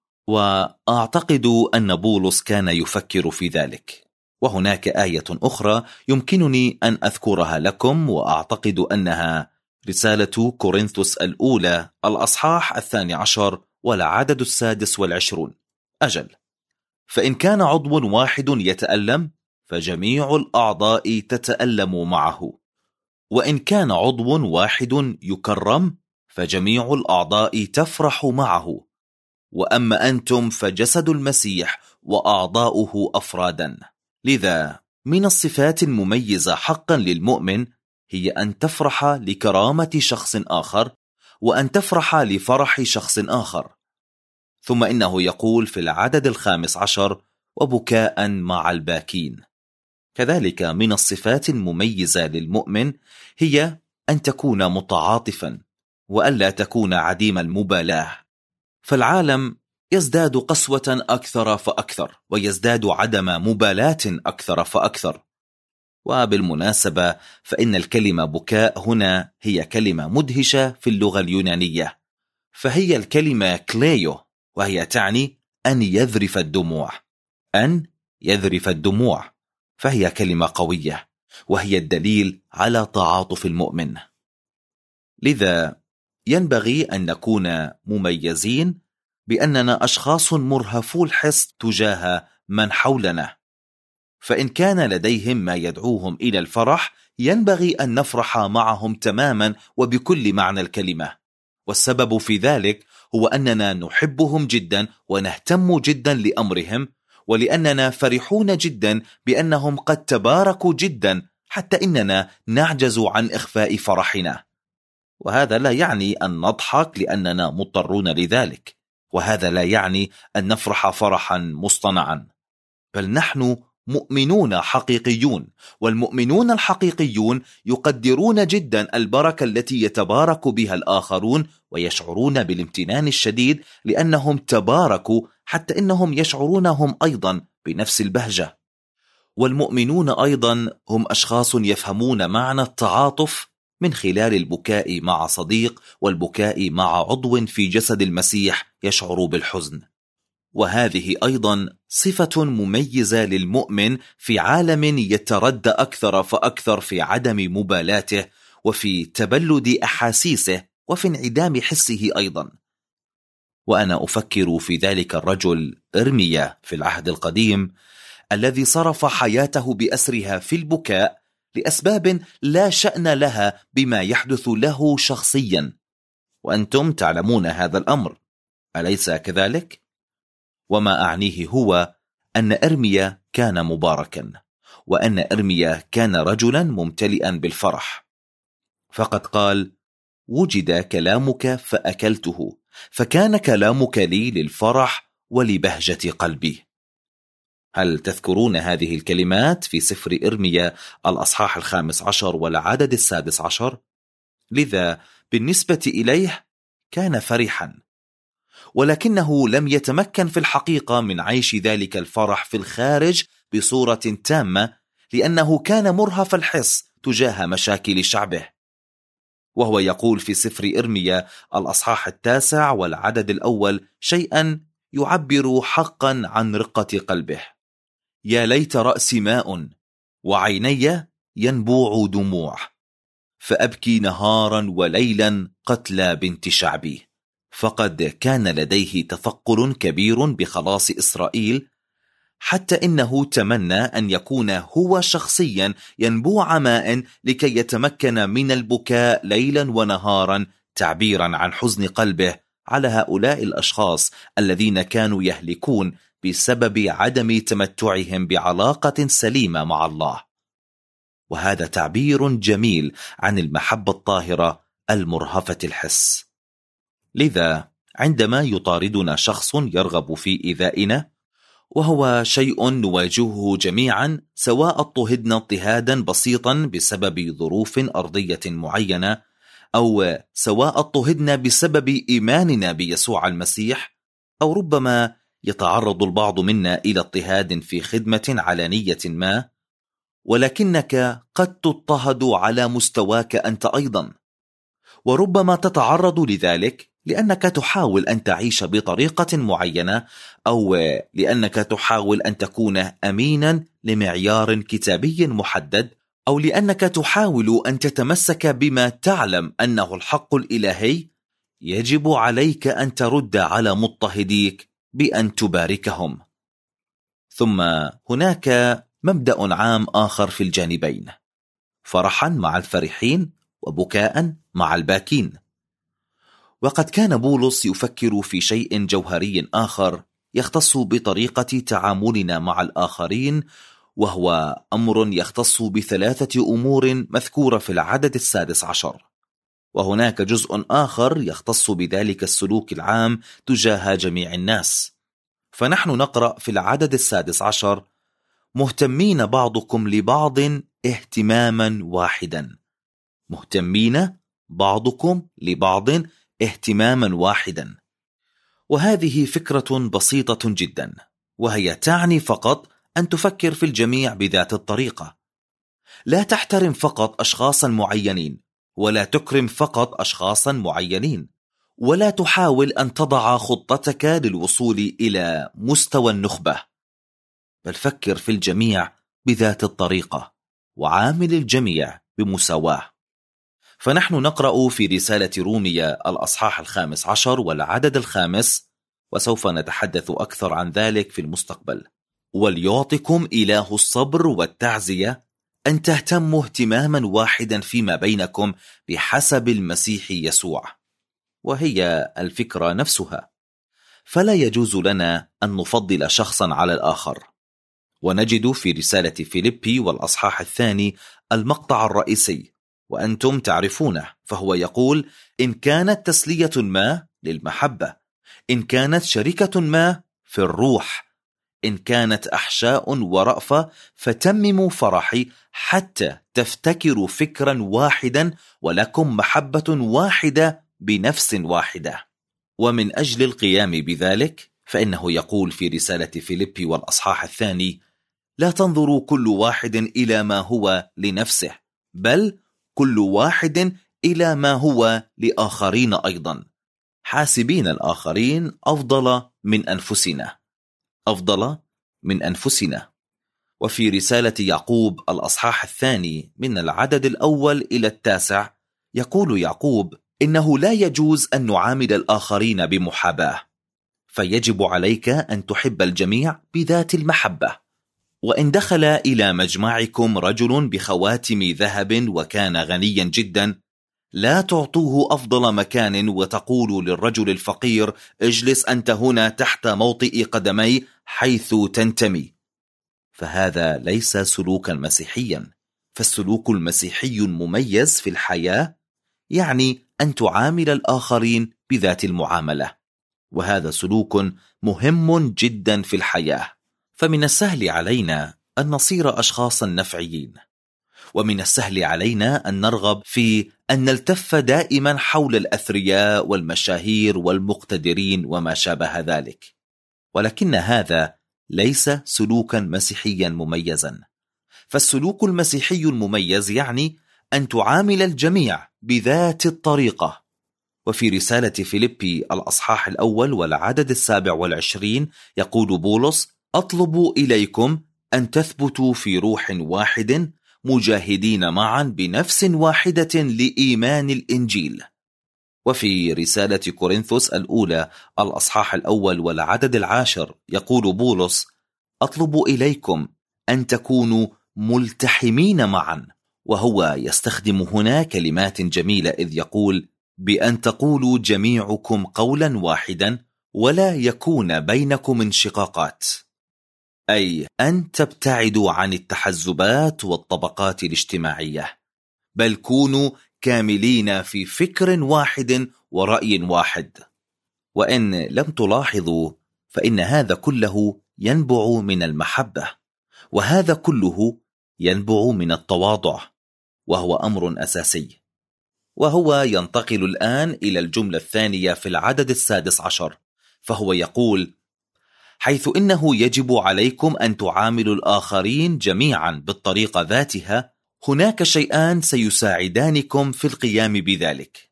وأعتقد أن بولس كان يفكر في ذلك. وهناك آية أخرى يمكنني أن أذكرها لكم، وأعتقد أنها رسالة كورنثوس الأولى الأصحاح الثاني عشر والعدد السادس والعشرون. أجل، فإن كان عضو واحد يتألم فجميع الأعضاء تتألم معه، وإن كان عضو واحد يكرم فجميع الأعضاء تفرح معه، وأما أنتم فجسد المسيح وأعضاؤه أفرادا. لذا من الصفات المميزة حقا للمؤمن هي أن تفرح لكرامة شخص آخر، وأن تفرح لفرح شخص آخر. ثم إنه يقول في العدد الخامس عشر: وبكاء مع الباكين. كذلك من الصفات المميزة للمؤمن هي أن تكون متعاطفا، وألا تكون عديم المبالاة. فالعالم يزداد قسوة أكثر فأكثر، ويزداد عدم مبالاة أكثر فأكثر. وبالمناسبة فإن الكلمة بكاء هنا هي كلمة مدهشة في اللغة اليونانية، فهي الكلمة كليو، وهي تعني أن يذرف الدموع، أن يذرف الدموع، فهي كلمة قوية، وهي الدليل على تعاطف المؤمن. لذا ينبغي أن نكون مميزين بأننا أشخاص مرهفو الحس تجاه من حولنا، فإن كان لديهم ما يدعوهم إلى الفرح ينبغي أن نفرح معهم تماما وبكل معنى الكلمة. والسبب في ذلك هو أننا نحبهم جدا ونهتم جدا لأمرهم، ولأننا فرحون جدا بأنهم قد تباركوا جدا حتى إننا نعجز عن إخفاء فرحنا. وهذا لا يعني أن نضحك لأننا مضطرون لذلك، وهذا لا يعني أن نفرح فرحا مصطنعا، بل نحن مؤمنون حقيقيون، والمؤمنون الحقيقيون يقدرون جدا البركة التي يتبارك بها الآخرون، ويشعرون بالامتنان الشديد لأنهم تباركوا، حتى إنهم يشعرون هم أيضا بنفس البهجة. والمؤمنون أيضا هم أشخاص يفهمون معنى التعاطف من خلال البكاء مع صديق، والبكاء مع عضو في جسد المسيح يشعر بالحزن. وهذه أيضا صفة مميزة للمؤمن في عالم يتردى أكثر فأكثر في عدم مبالاته، وفي تبلد أحاسيسه، وفي انعدام حسه أيضا. وأنا أفكر في ذلك الرجل إرميا في العهد القديم الذي صرف حياته بأسرها في البكاء لأسباب لا شأن لها بما يحدث له شخصيا، وأنتم تعلمون هذا الأمر، أليس كذلك؟ وما أعنيه هو أن إرميا كان مباركا، وأن إرميا كان رجلا ممتلئا بالفرح، فقد قال: وجد كلامك فأكلته، فكان كلامك لي للفرح ولبهجة قلبي. هل تذكرون هذه الكلمات في سفر إرميا الأصحاح الخامس عشر والعدد السادس عشر؟ لذا بالنسبة إليه كان فرحا، ولكنه لم يتمكن في الحقيقة من عيش ذلك الفرح في الخارج بصورة تامة، لأنه كان مرهف الحس تجاه مشاكل شعبه. وهو يقول في سفر إرميا الأصحاح التاسع والعدد الأول شيئا يعبر حقا عن رقة قلبه: يا ليت رأسي ماء وعيني ينبوع دموع، فأبكي نهارا وليلا قتلى بنت شعبي. فقد كان لديه تثقل كبير بخلاص إسرائيل، حتى إنه تمنى أن يكون هو شخصيا ينبوع ماء لكي يتمكن من البكاء ليلا ونهارا، تعبيرا عن حزن قلبه على هؤلاء الأشخاص الذين كانوا يهلكون بسبب عدم تمتعهم بعلاقة سليمة مع الله. وهذا تعبير جميل عن المحبة الطاهرة المرهفة الحس. لذا عندما يطاردنا شخص يرغب في إيذائنا، وهو شيء نواجهه جميعا، سواء اضطهدنا اضطهادا بسيطا بسبب ظروف أرضية معينة، أو سواء اضطهدنا بسبب إيماننا بيسوع المسيح، أو ربما يتعرض البعض منا إلى اضطهاد في خدمة علنية ما، ولكنك قد تضطهد على مستواك أنت أيضا، وربما تتعرض لذلك لأنك تحاول أن تعيش بطريقة معينة، أو لأنك تحاول أن تكون أمينا لمعيار كتابي محدد، أو لأنك تحاول أن تتمسك بما تعلم أنه الحق الإلهي. يجب عليك أن ترد على مضطهديك بأن تباركهم. ثم هناك مبدأ عام آخر في الجانبين: فرحا مع الفرحين وبكاء مع الباكين. وقد كان بولس يفكر في شيء جوهري آخر يختص بطريقة تعاملنا مع الآخرين، وهو أمر يختص بثلاثة أمور مذكورة في العدد السادس عشر، وهناك جزء آخر يختص بذلك السلوك العام تجاه جميع الناس. فنحن نقرأ في العدد السادس عشر: مهتمين بعضكم لبعض اهتماما واحدا. مهتمين بعضكم لبعض اهتماما واحدا. وهذه فكرة بسيطة جدا، وهي تعني فقط أن تفكر في الجميع بذات الطريقة. لا تحترم فقط أشخاصا معينين، ولا تكرم فقط أشخاصا معينين، ولا تحاول أن تضع خطتك للوصول إلى مستوى النخبة، بل فكر في الجميع بذات الطريقة، وعامل الجميع بمساواة. فنحن نقرأ في رسالة روميا الأصحاح الخامس عشر والعدد الخامس، وسوف نتحدث أكثر عن ذلك في المستقبل: وليعطكم إله الصبر والتعزية أن تهتموا اهتماما واحدا فيما بينكم بحسب المسيح يسوع. وهي الفكرة نفسها. فلا يجوز لنا أن نفضل شخصا على الآخر. ونجد في رسالة فيليبي والأصحاح الثاني المقطع الرئيسي، وأنتم تعرفونه، فهو يقول: إن كانت تسلية ما للمحبة، إن كانت شركة ما في الروح، إن كانت أحشاء ورأفة، فتمموا فرحي حتى تفتكروا فكرا واحدا ولكم محبة واحدة بنفس واحدة. ومن أجل القيام بذلك فإنه يقول في رسالة فيليبي والأصحاح الثاني: لا تنظروا كل واحد إلى ما هو لنفسه، بل كل واحد إلى ما هو لآخرين أيضا، حاسبين الآخرين أفضل من أنفسنا أفضل من أنفسنا. وفي رسالة يعقوب الأصحاح الثاني من العدد الأول إلى التاسع يقول يعقوب: إنه لا يجوز أن نعامل الآخرين بمحاباة، فيجب عليك أن تحب الجميع بذات المحبة. وإن دخل إلى مجمعكم رجل بخواتم ذهب وكان غنيا جدا، لا تعطوه أفضل مكان وتقولوا للرجل الفقير: اجلس أنت هنا تحت موطئ قدمي حيث تنتمي. فهذا ليس سلوكا مسيحيا. فالسلوك المسيحي المميز في الحياة يعني أن تعامل الآخرين بذات المعاملة، وهذا سلوك مهم جدا في الحياة. فمن السهل علينا أن نصير أشخاصا نفعيين، ومن السهل علينا أن نرغب في أن نلتف دائما حول الأثرياء والمشاهير والمقتدرين وما شابه ذلك، ولكن هذا ليس سلوكا مسيحيا مميزا. فالسلوك المسيحي المميز يعني أن تعامل الجميع بذات الطريقة. وفي رسالة فيليبي الأصحاح الأول والعدد السابع والعشرين يقول بولس: أطلب إليكم أن تثبتوا في روح واحد مجاهدين معا بنفس واحدة لإيمان الإنجيل. وفي رسالة كورنثوس الأولى الأصحاح الأول والعدد العاشر يقول بولس: أطلب إليكم أن تكونوا ملتحمين معا. وهو يستخدم هنا كلمات جميلة إذ يقول: بأن تقولوا جميعكم قولا واحدا ولا يكون بينكم انشقاقات، أي أن تبتعدوا عن التحزبات والطبقات الاجتماعية، بل كونوا كاملين في فكر واحد ورأي واحد. وإن لم تلاحظوا فإن هذا كله ينبع من المحبة، وهذا كله ينبع من التواضع، وهو أمر أساسي. وهو ينتقل الآن إلى الجملة الثانية في العدد السادس عشر، فهو يقول: حيث إنه يجب عليكم أن تعاملوا الآخرين جميعا بالطريقة ذاتها، هناك شيئان سيساعدانكم في القيام بذلك.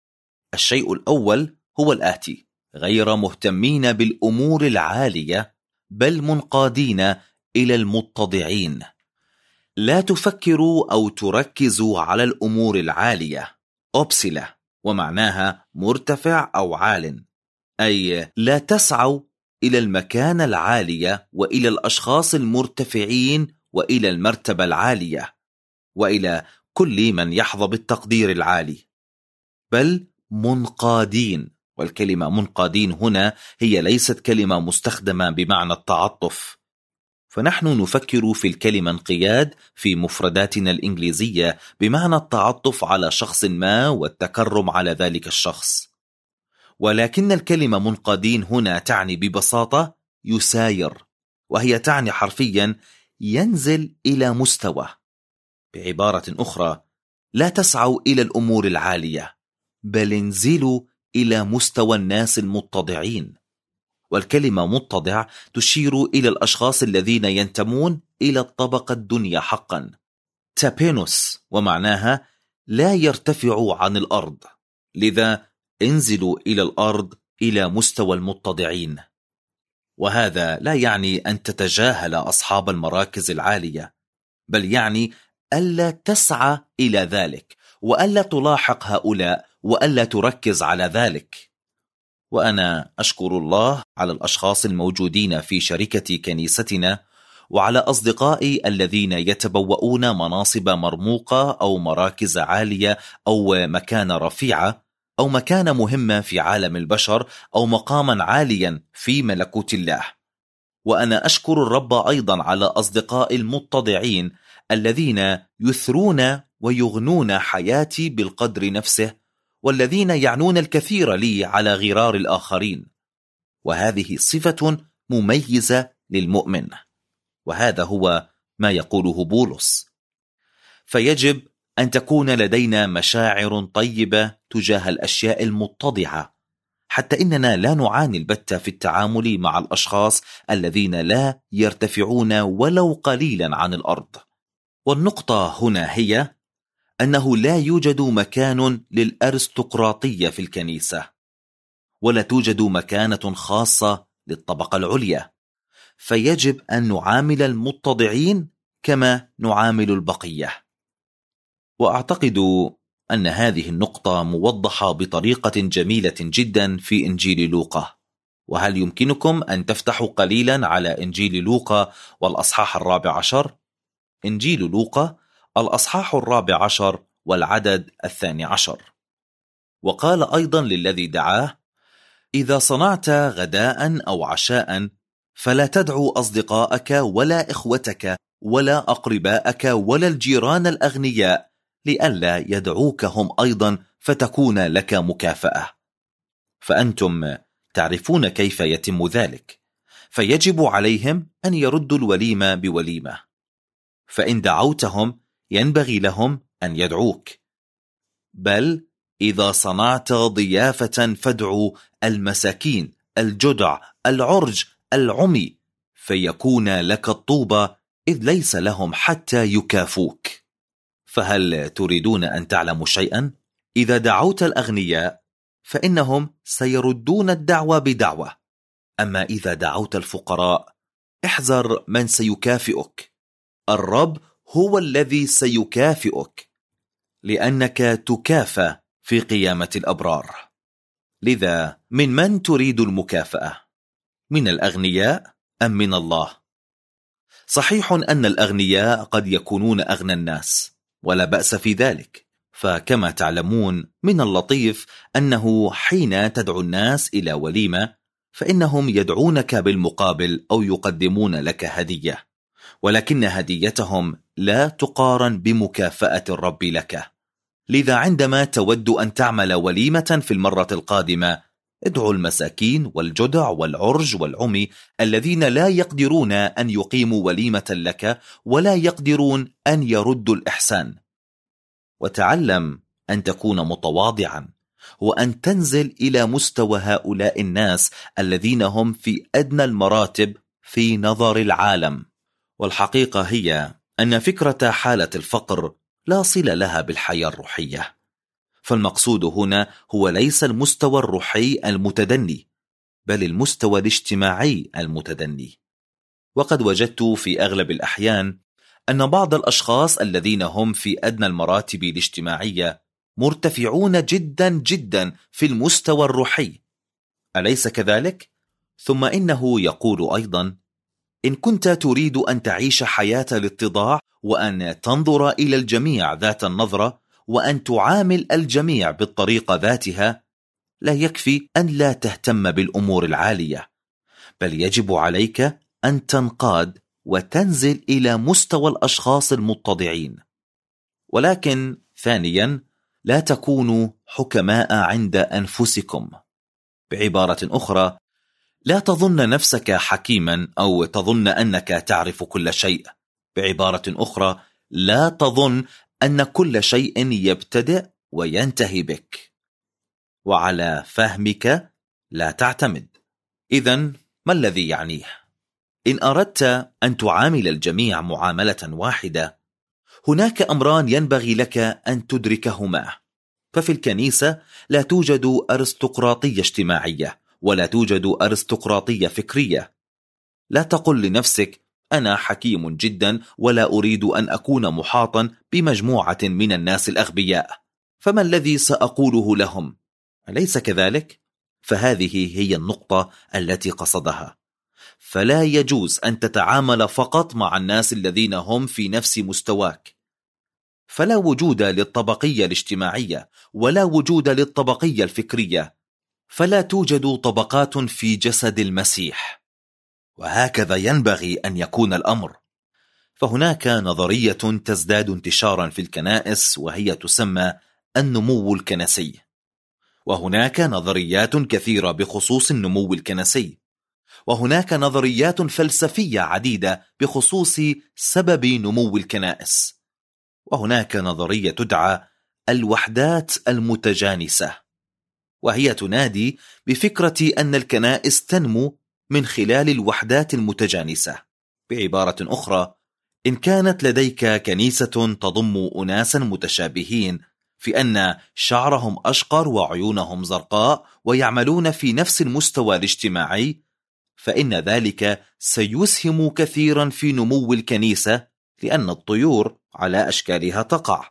الشيء الأول هو الآتي: غير مهتمين بالأمور العالية، بل منقادين إلى المتضعين. لا تفكروا أو تركزوا على الأمور العالية، أبسلة، ومعناها مرتفع أو عال، أي لا تسعوا إلى المكانة العالية وإلى الأشخاص المرتفعين وإلى المرتبة العالية وإلى كل من يحظى بالتقدير العالي، بل منقادين. والكلمة منقادين هنا هي ليست كلمة مستخدمة بمعنى التعطف، فنحن نفكر في الكلمة انقياد في مفرداتنا الإنجليزية بمعنى التعطف على شخص ما والتكرم على ذلك الشخص، ولكن الكلمة منقادين هنا تعني ببساطة يساير، وهي تعني حرفيا ينزل إلى مستوى. بعبارة أخرى، لا تسعوا إلى الأمور العالية، بل انزلوا إلى مستوى الناس المتضعين. والكلمة متضع تشير إلى الأشخاص الذين ينتمون إلى الطبقة الدنيا حقا، تابينوس، ومعناها لا يرتفع عن الأرض، لذا انزلوا إلى الأرض إلى مستوى المتضعين. وهذا لا يعني أن تتجاهل أصحاب المراكز العالية، بل يعني ألا تسعى إلى ذلك، وألا تلاحق هؤلاء، وألا تركز على ذلك. وأنا أشكر الله على الأشخاص الموجودين في شركة كنيستنا، وعلى أصدقائي الذين يتبوؤون مناصب مرموقة أو مراكز عالية أو مكانة رفيعة أو مكانة مهمة في عالم البشر أو مقاما عاليا في ملكوت الله. وأنا أشكر الرب أيضا على أصدقائي المتضعين الذين يثرون ويغنون حياتي بالقدر نفسه، والذين يعنون الكثير لي على غرار الآخرين. وهذه صفة مميزة للمؤمن، وهذا هو ما يقوله بولس. فيجب أن تكون لدينا مشاعر طيبة تجاه الأشياء المتضعة، حتى إننا لا نعاني البتة في التعامل مع الأشخاص الذين لا يرتفعون ولو قليلا عن الأرض. والنقطة هنا هي أنه لا يوجد مكان للأرستقراطية في الكنيسة، ولا توجد مكانة خاصة للطبقة العليا، فيجب أن نعامل المتضعين كما نعامل البقية. وأعتقد أن هذه النقطة موضحة بطريقة جميلة جدا في إنجيل لوقا. وهل يمكنكم أن تفتحوا قليلا على إنجيل لوقا والأصحاح الرابع عشر؟ إنجيل لوقا الأصحاح الرابع عشر والعدد الثاني عشر. وقال أيضا للذي دعاه: إذا صنعت غداء أو عشاء فلا تدعو أصدقائك ولا إخوتك ولا أقرباءك ولا الجيران الأغنياء، لئلا يدعوك هم أيضا فتكون لك مكافأة. فأنتم تعرفون كيف يتم ذلك، فيجب عليهم أن يردوا الوليمة بوليمة. فإن دعوتهم ينبغي لهم أن يدعوك، بل إذا صنعت ضيافة فادعوا المساكين، الجدع، العرج، العمي، فيكون لك الطوبة، إذ ليس لهم حتى يكافوك. فهل تريدون أن تعلموا شيئا؟ إذا دعوت الأغنياء فإنهم سيردون الدعوة بدعوة، أما إذا دعوت الفقراء احذر من سيكافئك. الرب هو الذي سيكافئك، لأنك تكافى في قيامة الأبرار. لذا من من تريد المكافأة؟ من الأغنياء أم من الله؟ صحيح أن الأغنياء قد يكونون أغنى الناس، ولا بأس في ذلك، فكما تعلمون من اللطيف أنه حين تدعو الناس إلى وليمة فإنهم يدعونك بالمقابل أو يقدمون لك هدية، ولكن هديتهم لا تقارن بمكافأة الرب لك. لذا عندما تود أن تعمل وليمة في المرة القادمة ادعوا المساكين والجدع والعرج والعمي الذين لا يقدرون أن يقيموا وليمة لك ولا يقدرون أن يردوا الإحسان. وتعلم أن تكون متواضعا وأن تنزل إلى مستوى هؤلاء الناس الذين هم في أدنى المراتب في نظر العالم. والحقيقة هي أن فكرة حالة الفقر لا صلة لها بالحياة الروحية، فالمقصود هنا هو ليس المستوى الروحي المتدني، بل المستوى الاجتماعي المتدني. وقد وجدت في أغلب الأحيان أن بعض الأشخاص الذين هم في أدنى المراتب الاجتماعية مرتفعون جدا جدا في المستوى الروحي، أليس كذلك؟ ثم إنه يقول أيضا: إن كنت تريد أن تعيش حياة الاتضاع وأن تنظر إلى الجميع ذات النظرة وأن تعامل الجميع بالطريقة ذاتها، لا يكفي أن لا تهتم بالأمور العالية، بل يجب عليك أن تنقاد وتنزل إلى مستوى الأشخاص المتضعين. ولكن ثانيا لا تكونوا حكماء عند أنفسكم. بعبارة أخرى، لا تظن نفسك حكيما أو تظن أنك تعرف كل شيء. بعبارة أخرى، لا تظن أن كل شيء يبتدئ وينتهي بك، وعلى فهمك لا تعتمد. إذن ما الذي يعنيه؟ إن أردت أن تعامل الجميع معاملة واحدة، هناك أمران ينبغي لك أن تدركهما. ففي الكنيسة لا توجد أرستقراطية اجتماعية ولا توجد أرستقراطية فكرية. لا تقل لنفسك أنا حكيم جدا ولا أريد أن أكون محاطا بمجموعة من الناس الأغبياء، فما الذي سأقوله لهم؟ أليس كذلك؟ فهذه هي النقطة التي قصدها. فلا يجوز أن تتعامل فقط مع الناس الذين هم في نفس مستواك. فلا وجود للطبقية الاجتماعية ولا وجود للطبقية الفكرية، فلا توجد طبقات في جسد المسيح، وهكذا ينبغي أن يكون الأمر. فهناك نظرية تزداد انتشارا في الكنائس وهي تسمى النمو الكنسي، وهناك نظريات كثيرة بخصوص النمو الكنسي، وهناك نظريات فلسفية عديدة بخصوص سبب نمو الكنائس، وهناك نظرية تدعى الوحدات المتجانسة، وهي تنادي بفكرة أن الكنائس تنمو من خلال الوحدات المتجانسة. بعبارة أخرى، إن كانت لديك كنيسة تضم أناسا متشابهين في أن شعرهم أشقر وعيونهم زرقاء ويعملون في نفس المستوى الاجتماعي، فإن ذلك سيسهم كثيرا في نمو الكنيسة، لأن الطيور على أشكالها تقع.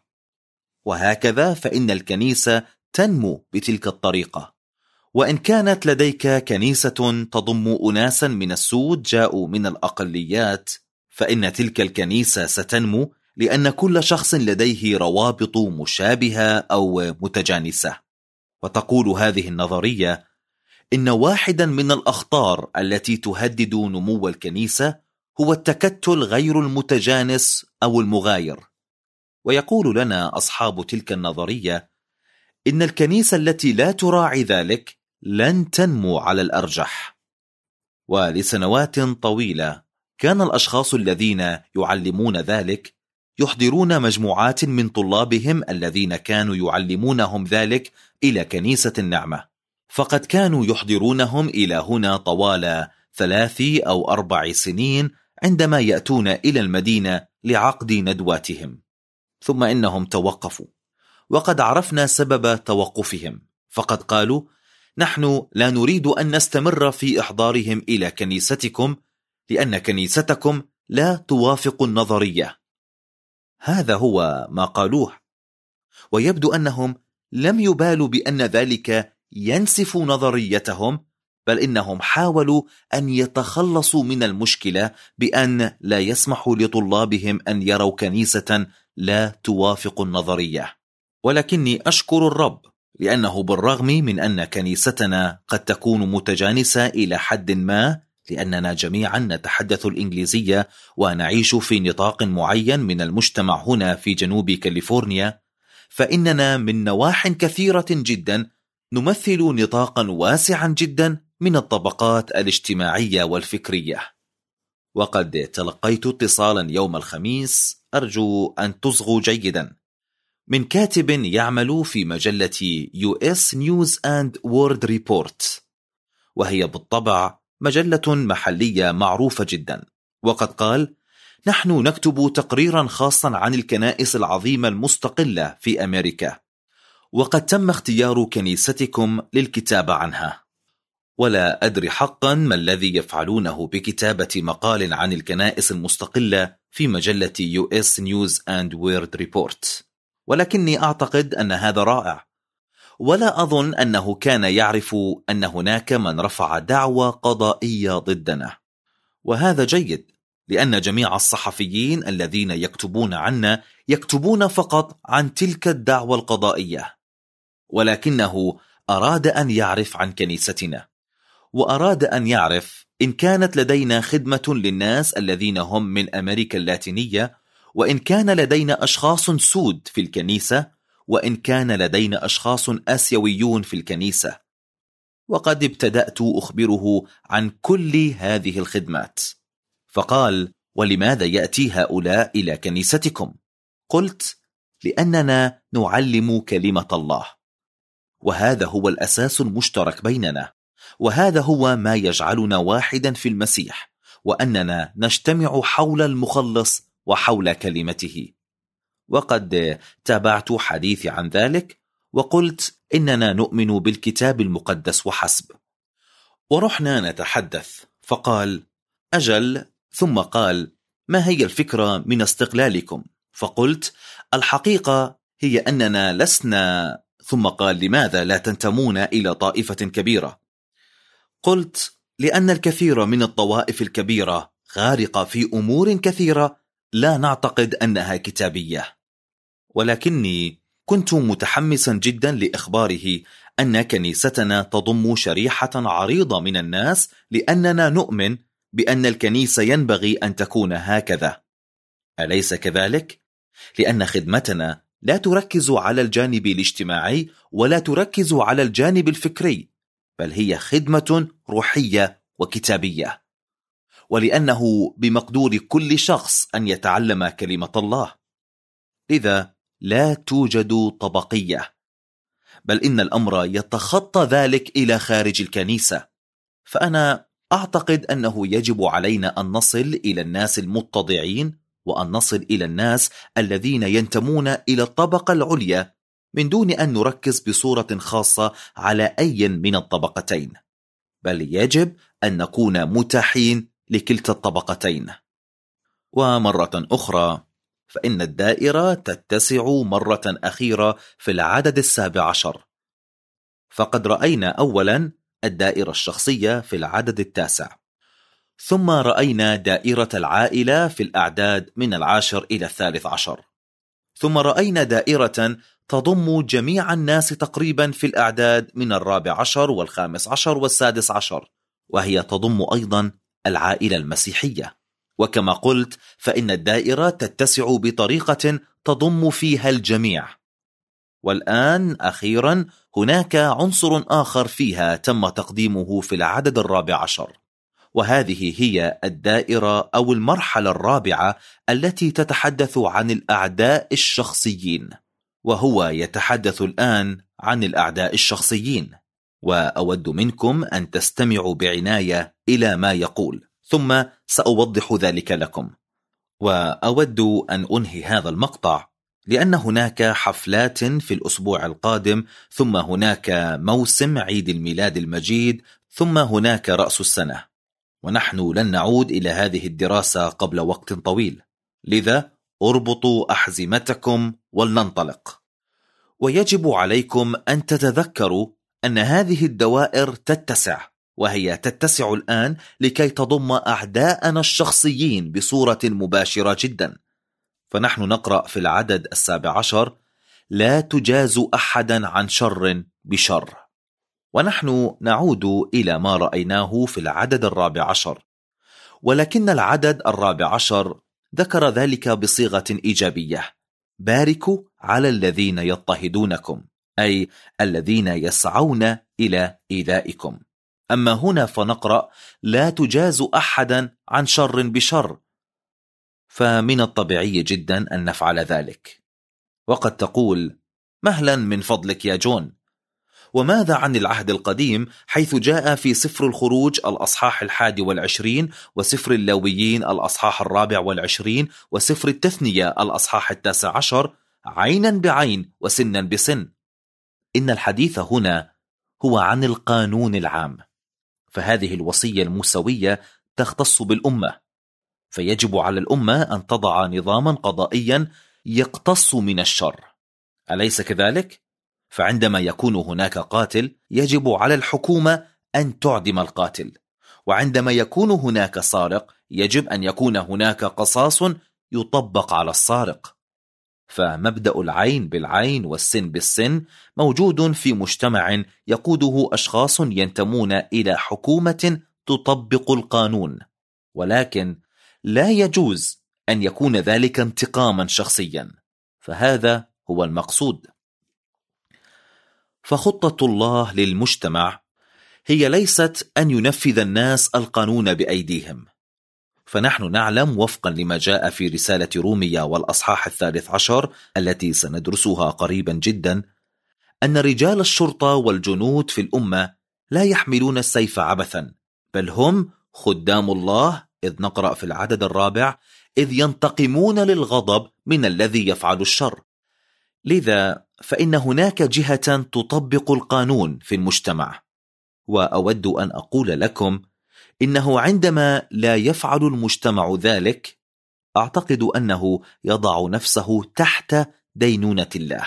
وهكذا فإن الكنيسة تنمو بتلك الطريقة. وإن كانت لديك كنيسة تضم أناسا من السود جاءوا من الأقليات، فإن تلك الكنيسة ستنمو، لأن كل شخص لديه روابط مشابهة أو متجانسة. وتقول هذه النظرية إن واحدا من الأخطار التي تهدد نمو الكنيسة هو التكتل غير المتجانس أو المغاير. ويقول لنا أصحاب تلك النظرية إن الكنيسة التي لا تراعي ذلك لن تنمو على الأرجح. ولسنوات طويلة كان الأشخاص الذين يعلمون ذلك يحضرون مجموعات من طلابهم الذين كانوا يعلمونهم ذلك إلى كنيسة النعمة، فقد كانوا يحضرونهم إلى هنا طوال ثلاث أو أربع سنين عندما يأتون إلى المدينة لعقد ندواتهم. ثم إنهم توقفوا، وقد عرفنا سبب توقفهم، فقد قالوا: نحن لا نريد أن نستمر في إحضارهم إلى كنيستكم لأن كنيستكم لا توافق النظرية. هذا هو ما قالوه، ويبدو أنهم لم يبالوا بأن ذلك ينسف نظريتهم، بل إنهم حاولوا أن يتخلصوا من المشكلة بأن لا يسمحوا لطلابهم أن يروا كنيسة لا توافق النظرية. ولكني أشكر الرب لأنه بالرغم من أن كنيستنا قد تكون متجانسة إلى حد ما، لأننا جميعا نتحدث الإنجليزية ونعيش في نطاق معين من المجتمع هنا في جنوب كاليفورنيا، فإننا من نواح كثيرة جدا نمثل نطاقا واسعا جدا من الطبقات الاجتماعية والفكرية. وقد تلقيت اتصالا يوم الخميس، أرجو أن تصغوا جيدا، من كاتب يعمل في مجلة يو إس News and World Report، وهي بالطبع مجلة محلية معروفة جدا. وقد قال: نحن نكتب تقريرا خاصا عن الكنائس العظيمة المستقلة في أمريكا، وقد تم اختيار كنيستكم للكتابة عنها. ولا أدري حقا ما الذي يفعلونه بكتابة مقال عن الكنائس المستقلة في مجلة يو إس News and World Report، ولكني أعتقد أن هذا رائع، ولا أظن أنه كان يعرف أن هناك من رفع دعوى قضائية ضدنا. وهذا جيد، لأن جميع الصحفيين الذين يكتبون عنا يكتبون فقط عن تلك الدعوى القضائية، ولكنه أراد أن يعرف عن كنيستنا، وأراد أن يعرف إن كانت لدينا خدمة للناس الذين هم من أمريكا اللاتينية، وإن كان لدينا أشخاص سود في الكنيسة، وإن كان لدينا أشخاص آسيويون في الكنيسة. وقد ابتدأت أخبره عن كل هذه الخدمات. فقال: ولماذا يأتي هؤلاء إلى كنيستكم؟ قلت: لأننا نعلم كلمة الله، وهذا هو الأساس المشترك بيننا، وهذا هو ما يجعلنا واحدا في المسيح، وأننا نجتمع حول المخلص وحول كلمته. وقد تابعت حديثي عن ذلك، وقلت إننا نؤمن بالكتاب المقدس وحسب. ورحنا نتحدث، فقال: أجل. ثم قال: ما هي الفكرة من استقلالكم؟ فقلت: الحقيقة هي أننا لسنا. ثم قال: لماذا لا تنتمون إلى طائفة كبيرة؟ قلت: لأن الكثير من الطوائف الكبيرة غارقة في أمور كثيرة لا نعتقد أنها كتابية. ولكني كنت متحمسا جدا لإخباره أن كنيستنا تضم شريحة عريضة من الناس، لأننا نؤمن بأن الكنيسة ينبغي أن تكون هكذا. أليس كذلك؟ لأن خدمتنا لا تركز على الجانب الاجتماعي ولا تركز على الجانب الفكري، بل هي خدمة روحية وكتابية، ولأنه بمقدور كل شخص أن يتعلم كلمة الله. لذا لا توجد طبقية، بل إن الأمر يتخطى ذلك إلى خارج الكنيسة. فأنا أعتقد أنه يجب علينا أن نصل إلى الناس المتضعين، وأن نصل إلى الناس الذين ينتمون إلى الطبقة العليا، من دون أن نركز بصورة خاصة على أي من الطبقتين، بل يجب أن نكون متاحين لكلتا الطبقتين. ومرة أخرى فإن الدائرة تتسع مرة أخيرة في العدد السابع عشر، فقد رأينا أولا الدائرة الشخصية في العدد التاسع، ثم رأينا دائرة العائلة في الأعداد من العاشر إلى الثالث عشر، ثم رأينا دائرة تضم جميع الناس تقريبا في الأعداد من الرابع عشر والخامس عشر والسادس عشر، وهي تضم أيضا العائلة المسيحية. وكما قلت فإن الدائرة تتسع بطريقة تضم فيها الجميع. والآن أخيرا هناك عنصر آخر فيها تم تقديمه في العدد الرابع عشر، وهذه هي الدائرة أو المرحلة الرابعة التي تتحدث عن الأعداء الشخصيين، وهو يتحدث الآن عن الأعداء الشخصيين. وأود منكم أن تستمعوا بعناية إلى ما يقول، ثم سأوضح ذلك لكم. وأود أن أنهي هذا المقطع لأن هناك حفلات في الأسبوع القادم، ثم هناك موسم عيد الميلاد المجيد، ثم هناك رأس السنة، ونحن لن نعود إلى هذه الدراسة قبل وقت طويل، لذا اربطوا أحزمتكم ولننطلق. ويجب عليكم أن تتذكروا أن هذه الدوائر تتسع، وهي تتسع الآن لكي تضم أعداءنا الشخصيين بصورة مباشرة جدا. فنحن نقرأ في العدد السابع عشر: لا تجاز أحدا عن شر بشر. ونحن نعود إلى ما رأيناه في العدد الرابع عشر، ولكن العدد الرابع عشر ذكر ذلك بصيغة إيجابية: باركوا على الذين يضطهدونكم، أي الذين يسعون إلى إيذائكم. أما هنا فنقرأ: لا تجاز أحدا عن شر بشر، فمن الطبيعي جدا أن نفعل ذلك. وقد تقول: مهلا من فضلك يا جون، وماذا عن العهد القديم حيث جاء في سفر الخروج الأصحاح الحادي والعشرين، وسفر اللاويين الأصحاح الرابع والعشرين، وسفر التثنية الأصحاح التاسع عشر: عينا بعين وسنا بسن. إن الحديث هنا هو عن القانون العام، فهذه الوصية الموسوية تختص بالأمة، فيجب على الأمة أن تضع نظاما قضائيا يقتص من الشر، أليس كذلك؟ فعندما يكون هناك قاتل يجب على الحكومة أن تعدم القاتل، وعندما يكون هناك سارق يجب أن يكون هناك قصاص يطبق على السارق. فمبدأ العين بالعين والسن بالسن موجود في مجتمع يقوده أشخاص ينتمون إلى حكومة تطبق القانون، ولكن لا يجوز أن يكون ذلك انتقاما شخصيا، فهذا هو المقصود. فخطة الله للمجتمع هي ليست أن ينفذ الناس القانون بأيديهم، فنحن نعلم وفقا لما جاء في رسالة رومية والأصحاح الثالث عشر التي سندرسها قريبا جدا، أن رجال الشرطة والجنود في الأمة لا يحملون السيف عبثا، بل هم خدام الله، إذ نقرأ في العدد الرابع: إذ ينتقمون للغضب من الذي يفعل الشر. لذا فإن هناك جهة تطبق القانون في المجتمع. وأود أن أقول لكم إنه عندما لا يفعل المجتمع ذلك، أعتقد أنه يضع نفسه تحت دينونة الله.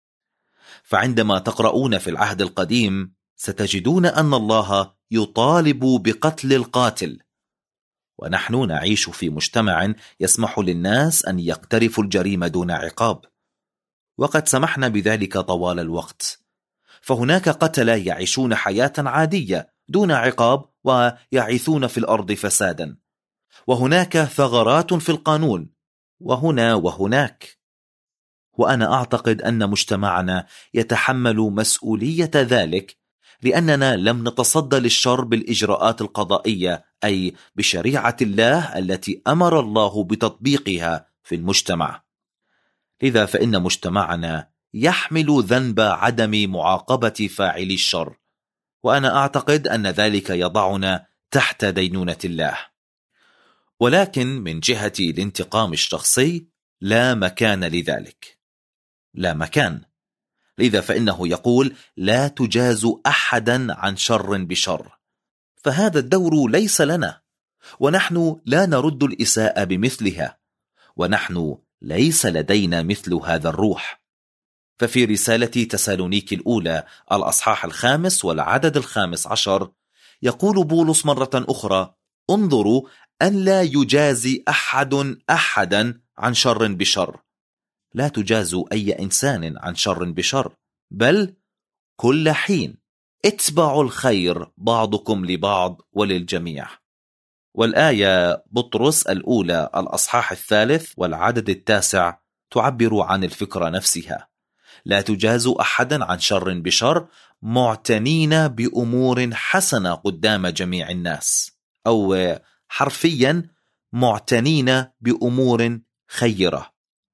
فعندما تقرؤون في العهد القديم ستجدون أن الله يطالب بقتل القاتل، ونحن نعيش في مجتمع يسمح للناس أن يقترفوا الجريمة دون عقاب، وقد سمحنا بذلك طوال الوقت. فهناك قتلة يعيشون حياة عادية دون عقاب ويعيثون في الأرض فسادا، وهناك ثغرات في القانون وهنا وهناك. وأنا أعتقد أن مجتمعنا يتحمل مسؤولية ذلك، لأننا لم نتصدى للشر بالإجراءات القضائية، أي بشريعة الله التي أمر الله بتطبيقها في المجتمع. لذا فإن مجتمعنا يحمل ذنب عدم معاقبة فاعلي الشر، وأنا أعتقد أن ذلك يضعنا تحت دينونة الله. ولكن من جهة الانتقام الشخصي لا مكان لذلك، لا مكان. لذا فإنه يقول: لا تجاز أحدا عن شر بشر. فهذا الدور ليس لنا، ونحن لا نرد الإساءة بمثلها، ونحن ليس لدينا مثل هذا الروح. ففي رسالة تسالونيك الأولى الأصحاح الخامس والعدد الخامس عشر يقول بولس مرة أخرى: انظروا أن لا يجازي أحد أحدا عن شر بشر. لا تجازوا أي إنسان عن شر بشر، بل كل حين اتبعوا الخير بعضكم لبعض وللجميع. والآية بطرس الأولى الأصحاح الثالث والعدد التاسع تعبر عن الفكرة نفسها، لا تجازوا أحدا عن شر بشر، معتنين بأمور حسنة قدام جميع الناس، أو حرفيا معتنين بأمور خيرة.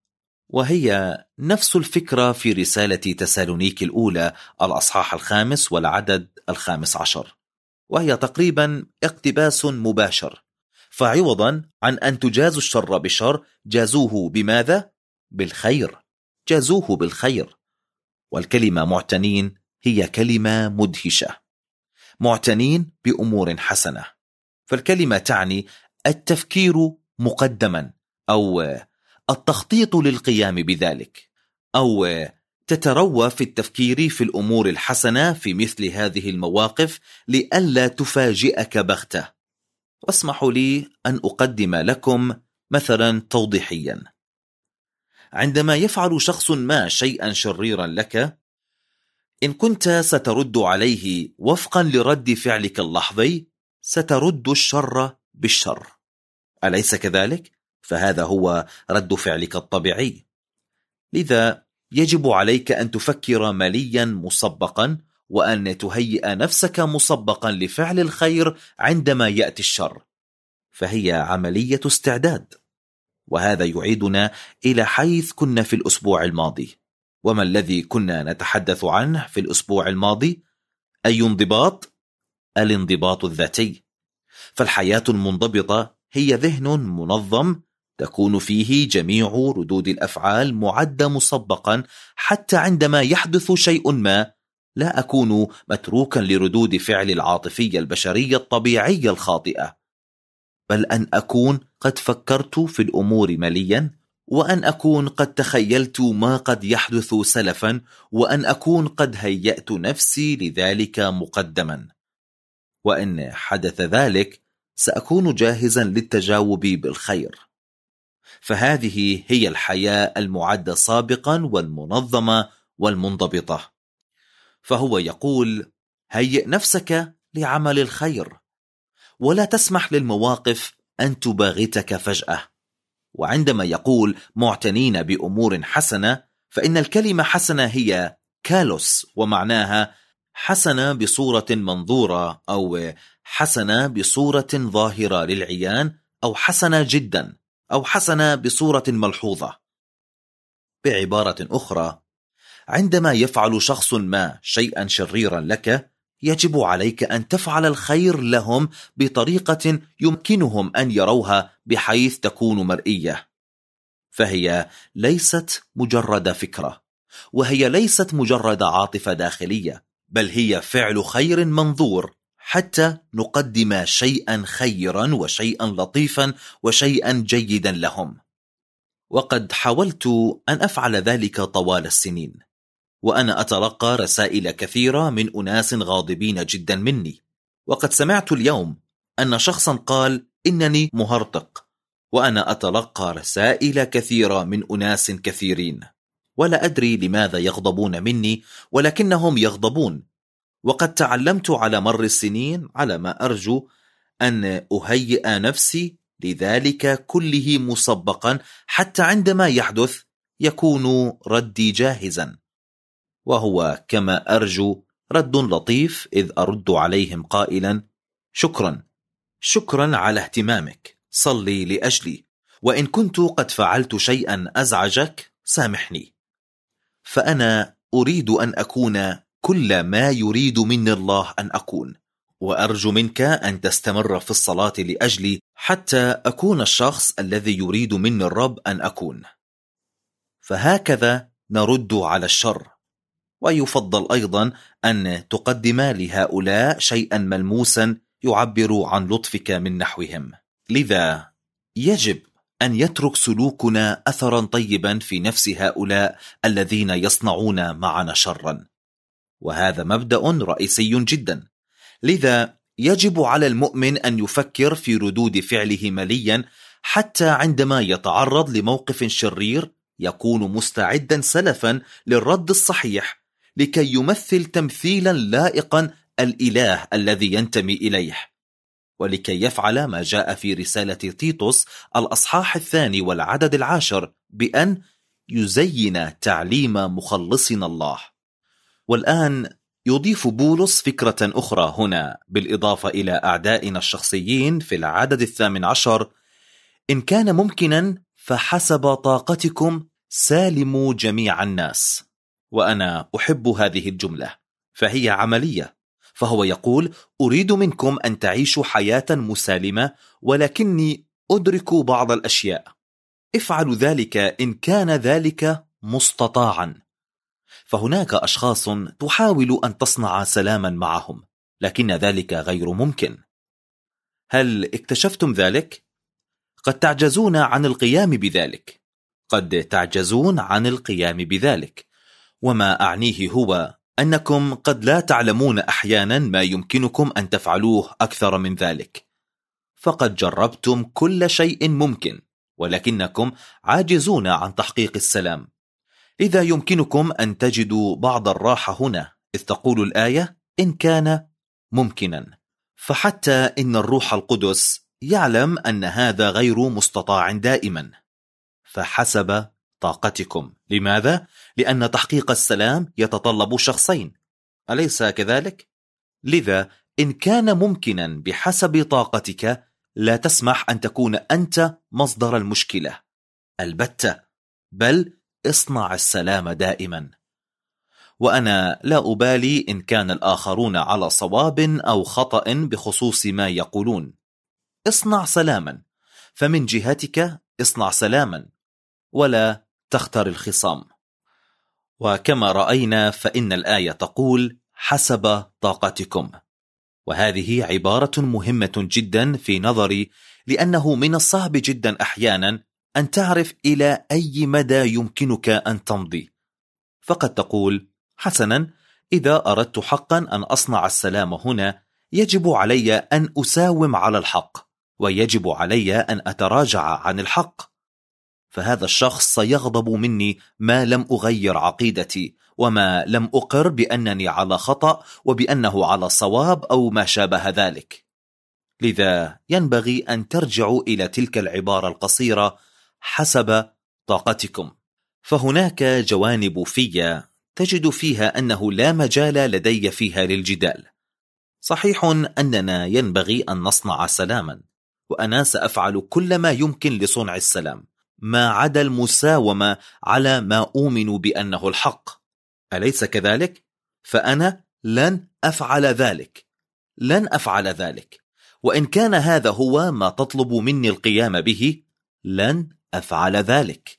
وهي نفس الفكرة في رسالة تسالونيك الأولى الأصحاح الخامس والعدد الخامس عشر، وهي تقريبا اقتباس مباشر. فعوضا عن أن تجازوا الشر بشر، جازوه بماذا؟ بالخير، جازوه بالخير. والكلمة معتنين هي كلمة مدهشة، معتنين بأمور حسنة. فالكلمة تعني التفكير مقدما، أو التخطيط للقيام بذلك، أو تتروى في التفكير في الأمور الحسنة في مثل هذه المواقف لئلا تفاجئك بغتة. واسمحوا لي أن أقدم لكم مثلا توضيحيا. عندما يفعل شخص ما شيئا شريرا لك، إن كنت سترد عليه وفقا لرد فعلك اللحظي، سترد الشر بالشر، أليس كذلك؟ فهذا هو رد فعلك الطبيعي. لذا يجب عليك أن تفكر مليا مسبقا، وأن تهيئ نفسك مسبقا لفعل الخير عندما يأتي الشر، فهي عملية استعداد. وهذا يعيدنا إلى حيث كنا في الأسبوع الماضي. وما الذي كنا نتحدث عنه في الأسبوع الماضي؟ أي انضباط؟ الانضباط الذاتي. فالحياة المنضبطة هي ذهن منظم تكون فيه جميع ردود الأفعال معدة مسبقا، حتى عندما يحدث شيء ما لا أكون متروكا لردود فعل العاطفية البشرية الطبيعية الخاطئة، بل أن أكون قد فكرت في الأمور مليا، وأن أكون قد تخيلت ما قد يحدث سلفا، وأن أكون قد هيأت نفسي لذلك مقدما. وإن حدث ذلك سأكون جاهزا للتجاوب بالخير. فهذه هي الحياة المعدة سابقا والمنظمة والمنضبطة. فهو يقول: هيئ نفسك لعمل الخير، ولا تسمح للمواقف أن تباغتك فجأة. وعندما يقول معتنين بأمور حسنة، فإن الكلمة حسنة هي كالوس، ومعناها حسنة بصورة منظورة، أو حسنة بصورة ظاهرة للعيان، أو حسنة جدا، أو حسنة بصورة ملحوظة. بعبارة أخرى، عندما يفعل شخص ما شيئا شريرا لك، يجب عليك أن تفعل الخير لهم بطريقة يمكنهم أن يروها بحيث تكون مرئية. فهي ليست مجرد فكرة، وهي ليست مجرد عاطفة داخلية، بل هي فعل خير منظور حتى نقدم شيئا خيرا وشيئا لطيفا وشيئا جيدا لهم. وقد حاولت أن أفعل ذلك طوال السنين، وأنا أتلقى رسائل كثيرة من أناس غاضبين جدا مني. وقد سمعت اليوم أن شخصا قال إنني مهرطق، وأنا أتلقى رسائل كثيرة من أناس كثيرين، ولا أدري لماذا يغضبون مني، ولكنهم يغضبون. وقد تعلمت على مر السنين على ما أرجو أن أهيئ نفسي لذلك كله مسبقا، حتى عندما يحدث يكون ردي جاهزا. وهو كما أرجو رد لطيف، إذ أرد عليهم قائلا: شكرا شكرا على اهتمامك، صلي لأجلي، وإن كنت قد فعلت شيئا أزعجك سامحني. فأنا أريد أن أكون كل ما يريد مني الله أن أكون، وأرجو منك أن تستمر في الصلاة لأجلي حتى أكون الشخص الذي يريد مني الرب أن أكون. فهكذا نرد على الشر. ويفضل أيضا أن تقدم لهؤلاء شيئا ملموسا يعبر عن لطفك من نحوهم. لذا يجب أن يترك سلوكنا أثرا طيبا في نفس هؤلاء الذين يصنعون معنا شرا، وهذا مبدأ رئيسي جدا. لذا يجب على المؤمن أن يفكر في ردود فعله مليا، حتى عندما يتعرض لموقف شرير يكون مستعدا سلفا للرد الصحيح، لكي يمثل تمثيلا لائقا الإله الذي ينتمي إليه، ولكي يفعل ما جاء في رسالة تيتوس الأصحاح الثاني والعدد العاشر، بأن يزين تعليم مخلصنا الله. والآن يضيف بولس فكرة أخرى هنا بالإضافة إلى أعدائنا الشخصيين في العدد الثامن عشر: إن كان ممكنا فحسب طاقتكم سالموا جميع الناس. وأنا أحب هذه الجملة فهي عملية، فهو يقول: أريد منكم أن تعيشوا حياة مسالمة، ولكني أدرك بعض الأشياء. افعلوا ذلك إن كان ذلك مستطاعا. فهناك أشخاص تحاول أن تصنع سلاما معهم، لكن ذلك غير ممكن. هل اكتشفتم ذلك؟ قد تعجزون عن القيام بذلك. قد تعجزون عن القيام بذلك. وما أعنيه هو أنكم قد لا تعلمون أحيانا ما يمكنكم أن تفعلوه أكثر من ذلك. فقد جربتم كل شيء ممكن، ولكنكم عاجزون عن تحقيق السلام. إذا يمكنكم أن تجدوا بعض الراحة هنا، إذ تقول الآية: إن كان ممكنا. فحتى إن الروح القدس يعلم أن هذا غير مستطاع دائما. فحسب طاقتكم. لماذا؟ لأن تحقيق السلام يتطلب شخصين، أليس كذلك؟ لذا إن كان ممكنا بحسب طاقتك، لا تسمح أن تكون أنت مصدر المشكلة البتة، بل اصنع السلام دائما. وأنا لا أبالي إن كان الآخرون على صواب أو خطأ بخصوص ما يقولون. اصنع سلاما، فمن جهتك اصنع سلاما، ولا تختر الخصام. وكما رأينا فإن الآية تقول: حسب طاقتكم. وهذه عبارة مهمة جدا في نظري، لأنه من الصعب جدا أحيانا أن تعرف إلى أي مدى يمكنك أن تمضي. فقد تقول: حسنا، إذا أردت حقا أن أصنع السلام هنا، يجب علي أن أساوم على الحق، ويجب علي أن أتراجع عن الحق. فهذا الشخص سيغضب مني ما لم أغير عقيدتي، وما لم أقر بأنني على خطأ وبأنه على صواب أو ما شابه ذلك. لذا ينبغي أن ترجعوا إلى تلك العبارة القصيرة: حسب طاقتكم. فهناك جوانب في تجد فيها أنه لا مجال لدي فيها للجدال. صحيح أننا ينبغي أن نصنع سلاما، وأنا سأفعل كل ما يمكن لصنع السلام، ما عدا المساومة على ما أؤمن بأنه الحق، أليس كذلك؟ فأنا لن أفعل ذلك، لن أفعل ذلك، وإن كان هذا هو ما تطلب مني القيام به، لن أفعل ذلك.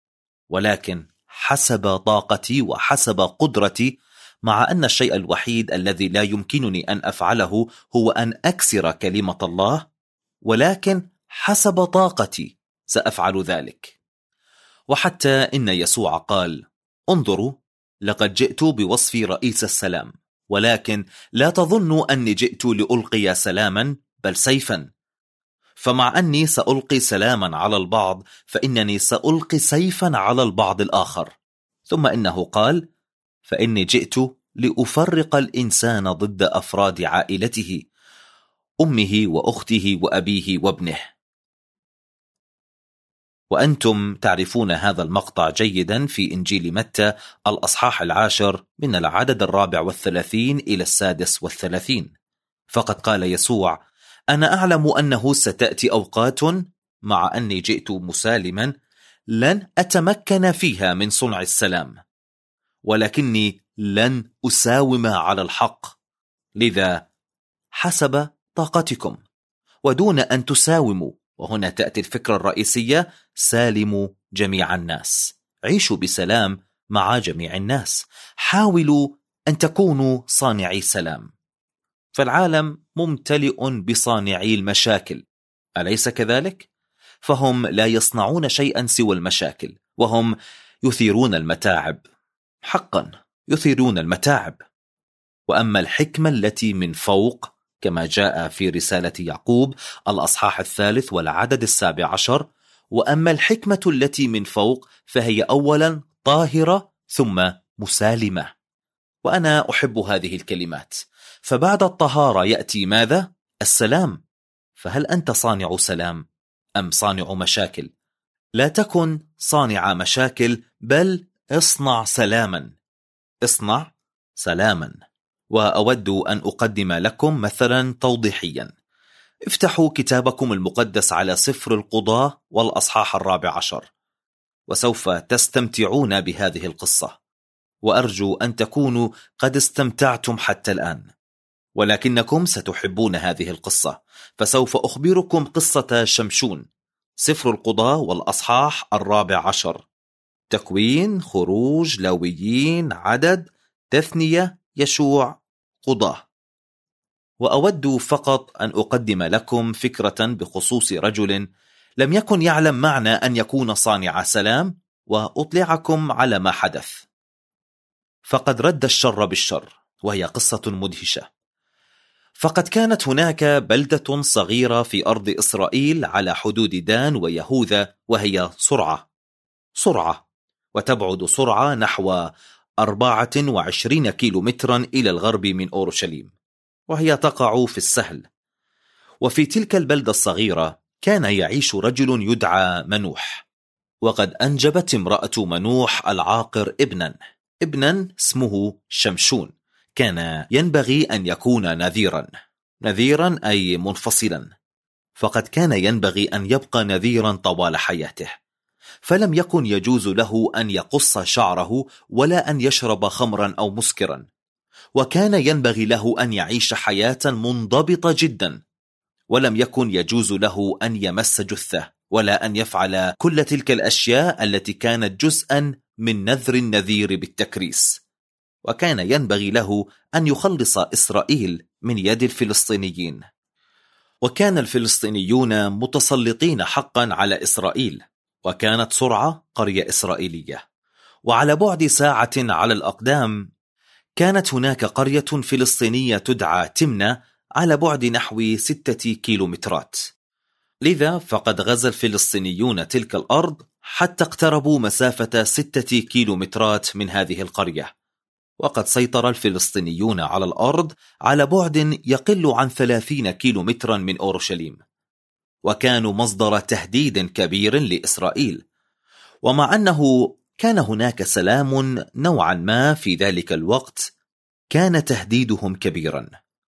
ولكن حسب طاقتي وحسب قدرتي، مع أن الشيء الوحيد الذي لا يمكنني أن أفعله هو أن أكسر كلمة الله، ولكن حسب طاقتي سأفعل ذلك. وحتى إن يسوع قال: انظروا، لقد جئت بوصف رئيس السلام، ولكن لا تظنوا أني جئت لألقي سلاما بل سيفا. فمع أني سألقي سلاما على البعض، فإنني سألقي سيفا على البعض الآخر. ثم إنه قال: فإني جئت لأفرق الإنسان ضد أفراد عائلته، أمه وأخته وأبيه وابنه. وأنتم تعرفون هذا المقطع جيدا في إنجيل متى الأصحاح العاشر من العدد الرابع والثلاثين إلى السادس والثلاثين. فقد قال يسوع: أنا أعلم أنه ستأتي أوقات مع أني جئت مسالما لن أتمكن فيها من صنع السلام، ولكني لن أساوم على الحق. لذا حسب طاقتكم ودون أن تساوموا. وهنا تأتي الفكرة الرئيسية: سالموا جميع الناس. عيشوا بسلام مع جميع الناس. حاولوا أن تكونوا صانعي سلام. فالعالم ممتلئ بصانعي المشاكل، أليس كذلك؟ فهم لا يصنعون شيئا سوى المشاكل، وهم يثيرون المتاعب. حقا يثيرون المتاعب. وأما الحكمة التي من فوق، كما جاء في رسالة يعقوب الأصحاح الثالث والعدد السابع عشر: وأما الحكمة التي من فوق فهي أولا طاهرة ثم مسالمة. وأنا أحب هذه الكلمات. فبعد الطهارة يأتي ماذا؟ السلام. فهل أنت صانع سلام أم صانع مشاكل؟ لا تكن صانع مشاكل، بل اصنع سلاما. اصنع سلاما. وأود أن أقدم لكم مثلا توضيحيا. افتحوا كتابكم المقدس على سفر القضاة والأصحاح الرابع عشر، وسوف تستمتعون بهذه القصة، وأرجو أن تكونوا قد استمتعتم حتى الآن، ولكنكم ستحبون هذه القصة، فسوف أخبركم قصة شمشون. سفر القضاة والأصحاح الرابع عشر، تكوين، خروج، لاويين، عدد، تثنية، يشوع، قضاة. وأود فقط أن أقدم لكم فكرة بخصوص رجل لم يكن يعلم معنى أن يكون صانع سلام، وأطلعكم على ما حدث. فقد رد الشر بالشر، وهي قصة مدهشة. فقد كانت هناك بلدة صغيرة في أرض إسرائيل على حدود دان ويهوذا، وهي صرعة. صرعة وتبعد صرعة نحو أربعة وعشرين كيلو مترا إلى الغرب من أورشليم، وهي تقع في السهل. وفي تلك البلدة الصغيرة كان يعيش رجل يدعى منوح، وقد أنجبت امرأة منوح العاقر ابنا ابنا اسمه شمشون. كان ينبغي أن يكون نذيرا. نذيرا أي منفصلا، فقد كان ينبغي أن يبقى نذيرا طوال حياته، فلم يكن يجوز له أن يقص شعره ولا أن يشرب خمرا أو مسكرا، وكان ينبغي له أن يعيش حياة منضبطة جدا، ولم يكن يجوز له أن يمس جثة ولا أن يفعل كل تلك الأشياء التي كانت جزءا من نذر النذير بالتكريس. وكان ينبغي له أن يخلص إسرائيل من يد الفلسطينيين. وكان الفلسطينيون متسلطين حقا على إسرائيل، وكانت صرعة قرية إسرائيلية، وعلى بعد ساعة على الأقدام كانت هناك قرية فلسطينية تدعى تمنة على بعد نحو ستة كيلومترات. لذا فقد غزا الفلسطينيون تلك الأرض حتى اقتربوا مسافة ستة كيلومترات من هذه القرية، وقد سيطر الفلسطينيون على الأرض على بعد يقل عن ثلاثين كيلومترا من أورشليم، وكانوا مصدر تهديد كبير لإسرائيل. ومع أنه كان هناك سلام نوعا ما في ذلك الوقت، كان تهديدهم كبيرا.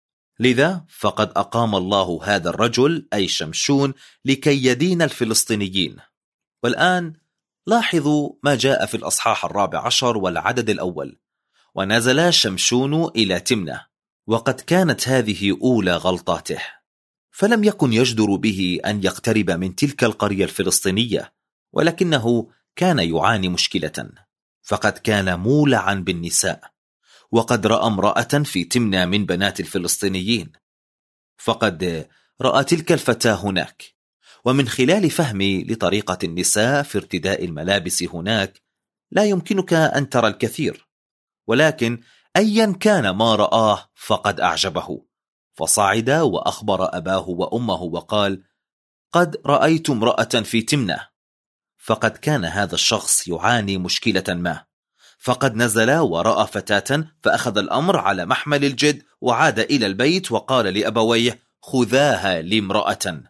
لذا فقد أقام الله هذا الرجل أي شمشون لكي يدين الفلسطينيين. والآن لاحظوا ما جاء في الأصحاح الرابع عشر والعدد الأول: ونزل شمشون إلى تمنة. وقد كانت هذه أولى غلطاته، فلم يكن يجدر به أن يقترب من تلك القرية الفلسطينية، ولكنه كان يعاني مشكلة، فقد كان مولعا بالنساء، وقد رأى امرأة في تمنة من بنات الفلسطينيين. فقد رأى تلك الفتاة هناك، ومن خلال فهمي لطريقة النساء في ارتداء الملابس هناك لا يمكنك أن ترى الكثير، ولكن أيا كان ما رآه فقد أعجبه، فصعد وأخبر أباه وأمه وقال: قد رأيت امرأة في تمنة. فقد كان هذا الشخص يعاني مشكلة ما، فقد نزل ورأى فتاة، فأخذ الأمر على محمل الجد وعاد إلى البيت وقال لأبويه: خذاها لامرأة.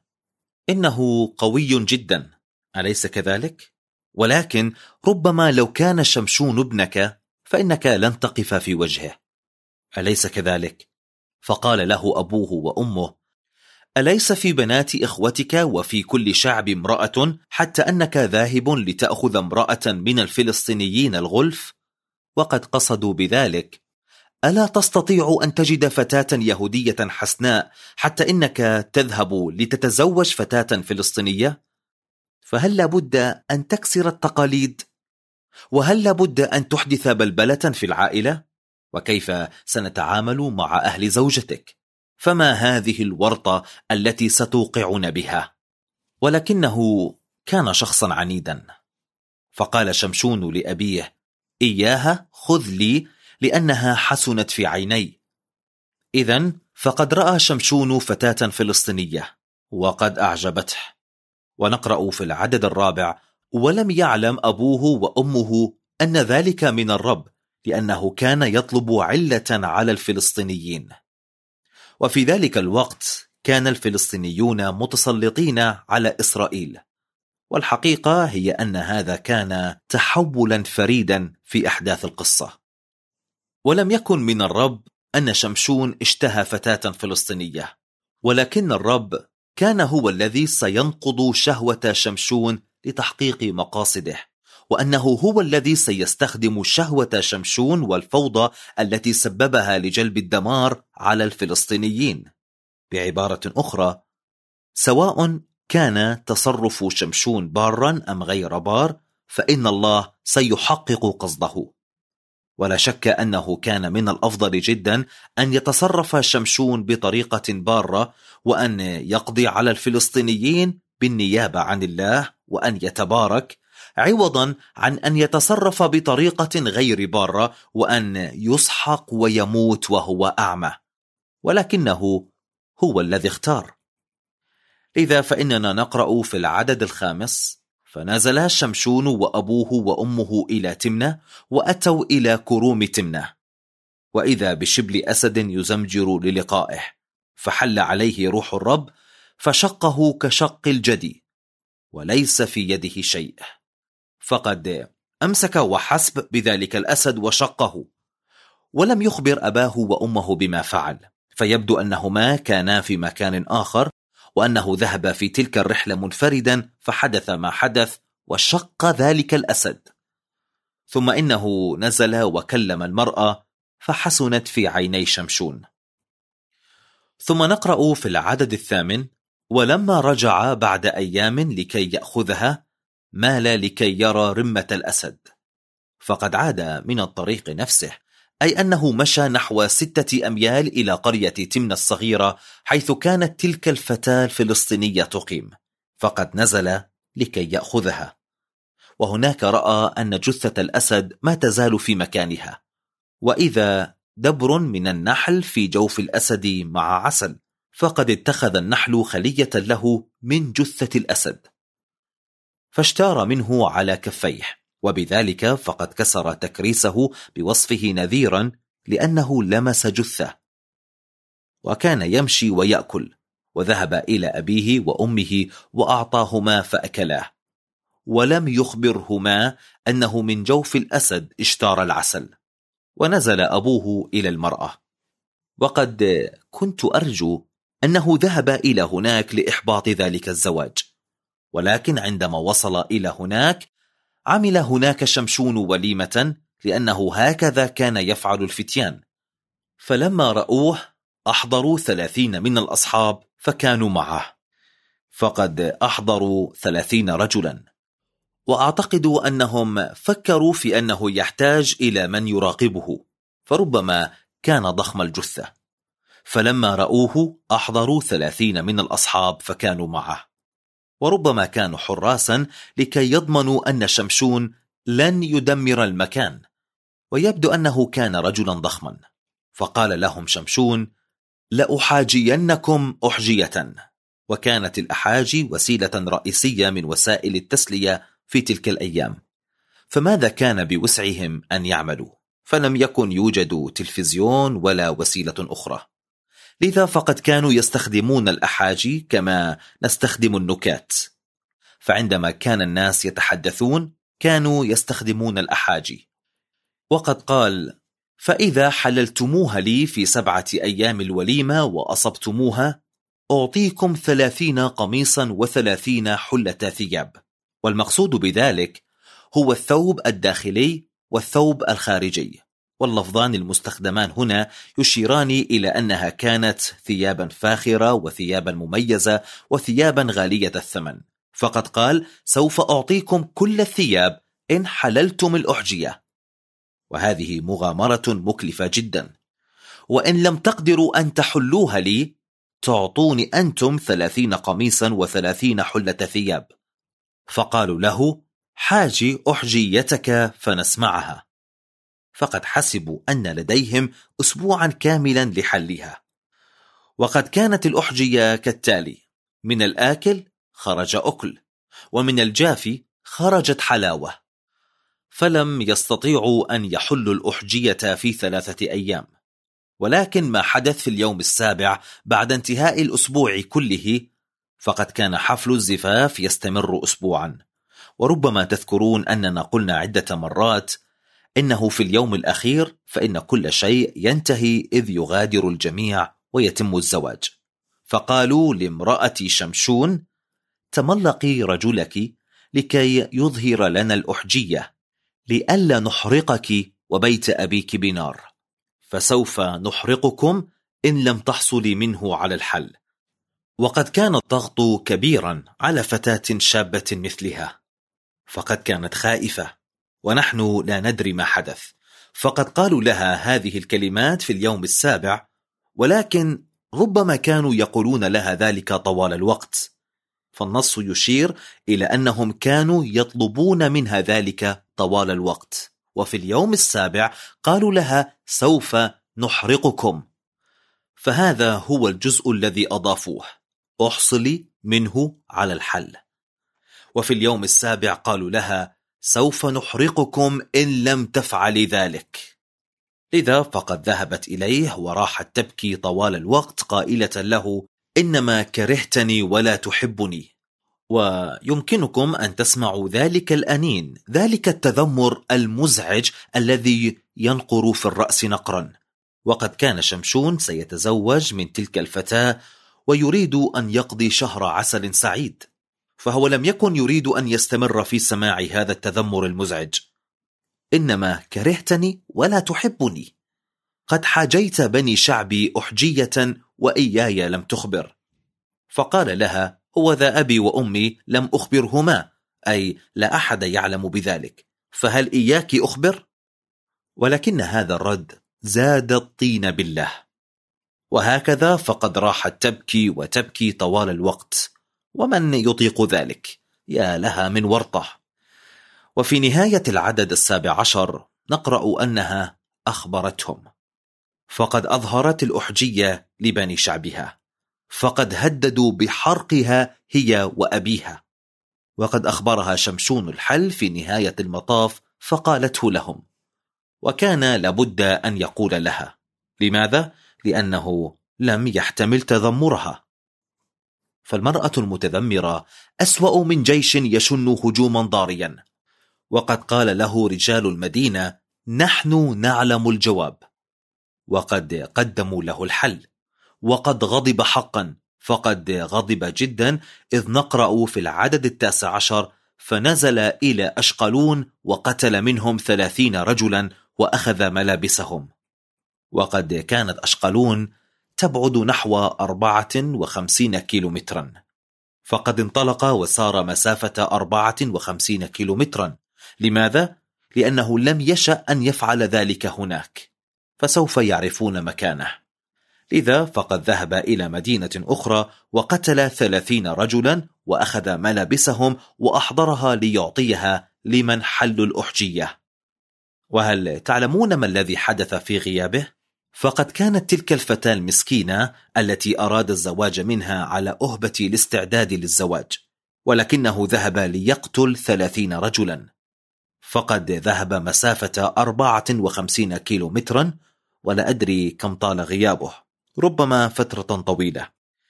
إنه قوي جدا، أليس كذلك؟ ولكن ربما لو كان شمشون ابنك فإنك لن تقف في وجهه، أليس كذلك؟ فقال له أبوه وأمه: أليس في بنات إخوتك وفي كل شعب امرأة، حتى أنك ذاهب لتأخذ امرأة من الفلسطينيين الغلف؟ وقد قصدوا بذلك: ألا تستطيع أن تجد فتاة يهودية حسناء حتى إنك تذهب لتتزوج فتاة فلسطينية؟ فهل لابد أن تكسر التقاليد؟ وهل لابد أن تحدث بلبلة في العائلة؟ وكيف سنتعامل مع أهل زوجتك؟ فما هذه الورطة التي ستوقعنا بها؟ ولكنه كان شخصا عنيدا، فقال شمشون لأبيه: إياها خذ لي لأنها حسنت في عيني. إذن فقد رأى شمشون فتاة فلسطينية وقد أعجبته. ونقرأ في العدد الرابع: ولم يعلم أبوه وأمه أن ذلك من الرب، لأنه كان يطلب علة على الفلسطينيين. وفي ذلك الوقت كان الفلسطينيون متسلطين على إسرائيل، والحقيقة هي أن هذا كان تحولا فريدا في أحداث القصة. ولم يكن من الرب أن شمشون اشتهى فتاة فلسطينية، ولكن الرب كان هو الذي سينقض شهوة شمشون لتحقيق مقاصده، وأنه هو الذي سيستخدم شهوة شمشون والفوضى التي سببها لجلب الدمار على الفلسطينيين. بعبارة أخرى، سواء كان تصرف شمشون بارا أم غير بار، فإن الله سيحقق قصده. ولا شك أنه كان من الأفضل جدا أن يتصرف شمشون بطريقة بارة، وأن يقضي على الفلسطينيين بالنيابة عن الله وأن يتبارك، عوضا عن أن يتصرف بطريقة غير بارة وأن يسحق ويموت وهو أعمى، ولكنه هو الذي اختار. لذا فإننا نقرأ في العدد الخامس: فنزل شمشون وأبوه وأمه إلى تمنة، وأتوا إلى كروم تمنة، وإذا بشبل أسد يزمجر للقائه، فحل عليه روح الرب فشقه كشق الجدي، وليس في يده شيء، فقد أمسك وحسب بذلك الأسد وشقه، ولم يخبر أباه وأمه بما فعل، فيبدو أنهما كانا في مكان آخر، وأنه ذهب في تلك الرحلة منفردا فحدث ما حدث وشق ذلك الأسد. ثم إنه نزل وكلم المرأة فحسنت في عيني شمشون. ثم نقرأ في العدد الثامن: ولما رجع بعد أيام لكي يأخذها مال لكي يرى رمة الأسد، فقد عاد من الطريق نفسه، أي أنه مشى نحو ستة أميال إلى قرية تمنة الصغيرة حيث كانت تلك الفتاة الفلسطينية تقيم، فقد نزل لكي يأخذها، وهناك رأى أن جثة الأسد ما تزال في مكانها، وإذا دبر من النحل في جوف الأسد مع عسل، فقد اتخذ النحل خلية له من جثة الأسد، فاشتار منه على كفيه، وبذلك فقد كسر تكريسه بوصفه نذيرا لأنه لمس جثة. وكان يمشي ويأكل، وذهب إلى أبيه وأمه وأعطاهما فأكلاه، ولم يخبرهما أنه من جوف الأسد اشتار العسل. ونزل أبوه إلى المرأة، وقد كنت أرجو أنه ذهب إلى هناك لإحباط ذلك الزواج، ولكن عندما وصل إلى هناك عمل هناك شمشون وليمة، لأنه هكذا كان يفعل الفتيان. فلما رأوه أحضروا ثلاثين من الأصحاب فكانوا معه، فقد أحضروا ثلاثين رجلا، وأعتقد أنهم فكروا في أنه يحتاج إلى من يراقبه، فربما كان ضخم الجثة. فلما رأوه أحضروا ثلاثين من الأصحاب فكانوا معه، وربما كانوا حراسا لكي يضمنوا أن شمشون لن يدمر المكان، ويبدو أنه كان رجلا ضخما. فقال لهم شمشون: لأحاجينكم أحجية. وكانت الأحاجي وسيلة رئيسية من وسائل التسلية في تلك الأيام، فماذا كان بوسعهم أن يعملوا؟ فلم يكن يوجد تلفزيون ولا وسيلة أخرى، لذا فقد كانوا يستخدمون الأحاجي كما نستخدم النكات، فعندما كان الناس يتحدثون كانوا يستخدمون الأحاجي. وقد قال: فإذا حللتموها لي في سبعة أيام الوليمة وأصبتموها أعطيكم ثلاثين قميصا وثلاثين حلة ثياب. والمقصود بذلك هو الثوب الداخلي والثوب الخارجي، واللفظان المستخدمان هنا يشيران إلى أنها كانت ثيابا فاخرة وثيابا مميزة وثيابا غالية الثمن، فقد قال: سوف أعطيكم كل الثياب إن حللتم الأحجية. وهذه مغامرة مكلفة جدا، وإن لم تقدروا أن تحلوها لي تعطوني أنتم ثلاثين قميصا وثلاثين حلة ثياب. فقالوا له: حاجي أحجيتك فنسمعها. فقد حسبوا أن لديهم أسبوعا كاملا لحلها. وقد كانت الأحجية كالتالي: من الآكل خرج أكل، ومن الجافي خرجت حلاوة، فلم يستطيعوا أن يحلوا الأحجية في ثلاثة أيام. ولكن ما حدث في اليوم السابع بعد انتهاء الأسبوع كله فقد كان حفل الزفاف يستمر أسبوعا، وربما تذكرون أننا قلنا عدة مرات إنه في اليوم الأخير فإن كل شيء ينتهي إذ يغادر الجميع ويتم الزواج. فقالوا لامرأة شمشون: تملقي رجلك لكي يظهر لنا الأحجية، لئلا نحرقك وبيت أبيك بنار، فسوف نحرقكم إن لم تحصلي منه على الحل. وقد كان الضغط كبيرا على فتاة شابة مثلها، فقد كانت خائفة، ونحن لا ندري ما حدث. فقد قالوا لها هذه الكلمات في اليوم السابع، ولكن ربما كانوا يقولون لها ذلك طوال الوقت، فالنص يشير إلى أنهم كانوا يطلبون منها ذلك طوال الوقت، وفي اليوم السابع قالوا لها: سوف نحرقكم. فهذا هو الجزء الذي أضافوه: احصلي منه على الحل. وفي اليوم السابع قالوا لها: سوف نحرقكم إن لم تفعلي ذلك. لذا فقد ذهبت إليه وراحت تبكي طوال الوقت قائلة له: إنما كرهتني ولا تحبني. ويمكنكم أن تسمعوا ذلك الأنين، ذلك التذمر المزعج الذي ينقر في الرأس نقرا. وقد كان شمشون سيتزوج من تلك الفتاة ويريد أن يقضي شهر عسل سعيد، فهو لم يكن يريد أن يستمر في سماع هذا التذمر المزعج. إنما كرهتني ولا تحبني، قد حاجيت بني شعبي أحجية وإياي لم تخبر. فقال لها: هو ذا أبي وأمي لم أخبرهما، أي لا أحد يعلم بذلك، فهل إياك أخبر؟ ولكن هذا الرد زاد الطين بالله. وهكذا فقد راحت تبكي وتبكي طوال الوقت، ومن يطيق ذلك؟ يا لها من ورطة. وفي نهاية العدد السابع عشر نقرأ أنها أخبرتهم، فقد أظهرت الأحجية لبني شعبها، فقد هددوا بحرقها هي وأبيها. وقد أخبرها شمشون الحل في نهاية المطاف، فقالته لهم، وكان لابد أن يقول لها. لماذا؟ لأنه لم يحتمل تذمرها. فالمرأة المتذمرة أسوأ من جيش يشن هجوما ضاريا. وقد قال له رجال المدينة: نحن نعلم الجواب. وقد قدموا له الحل، وقد غضب حقا، فقد غضب جدا، إذ نقرأ في العدد التاسع عشر: فنزل إلى أشقلون وقتل منهم ثلاثين رجلا وأخذ ملابسهم. وقد كانت أشقلون تبعد نحو أربعة وخمسين كيلومترا، فقد انطلق وسار مسافة أربعة وخمسين كيلومترا. لماذا؟ لأنه لم يشأ أن يفعل ذلك هناك، فسوف يعرفون مكانه. لذا فقد ذهب إلى مدينة أخرى وقتل ثلاثين رجلا وأخذ ملابسهم وأحضرها ليعطيها لمن حل الأحجية. وهل تعلمون ما الذي حدث في غيابه؟ فقد كانت تلك الفتاة المسكينة التي أراد الزواج منها على أهبة الاستعداد للزواج، ولكنه ذهب ليقتل ثلاثين رجلا، فقد ذهب مسافة أربعة وخمسين كيلو مترا، ولا أدري كم طال غيابه، ربما فترة طويلة.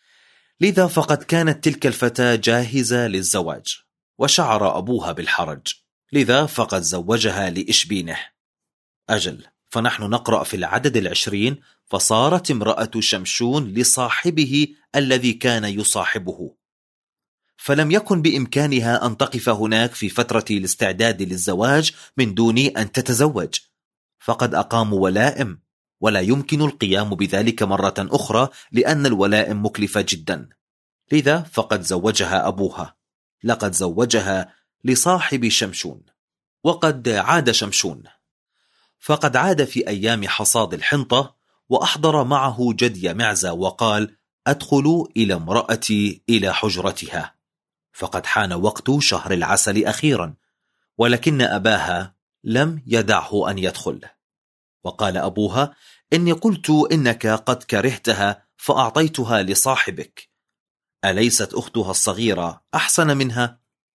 لذا فقد كانت تلك الفتاة جاهزة للزواج، وشعر أبوها بالحرج، لذا فقد زوجها لإشبينه. أجل، فنحن نقرأ في العدد العشرين: فصارت امرأة شمشون لصاحبه الذي كان يصاحبه. فلم يكن بإمكانها أن تقف هناك في فترة الاستعداد للزواج من دون أن تتزوج، فقد أقاموا ولائم، ولا يمكن القيام بذلك مرة أخرى لأن الولائم مكلفة جدا. لذا فقد زوجها أبوها، لقد زوجها لصاحب شمشون. وقد عاد شمشون، فقد عاد في أيام حصاد الحنطة، وأحضر معه جدي معزة وقال: أدخل إلى امرأتي إلى حجرتها، فقد حان وقت شهر العسل أخيرا، ولكن أباها لم يدعه أن يدخل. وقال أبوها: إني قلت إنك قد كرهتها فأعطيتها لصاحبك، أليست أختها الصغيرة أحسن منها؟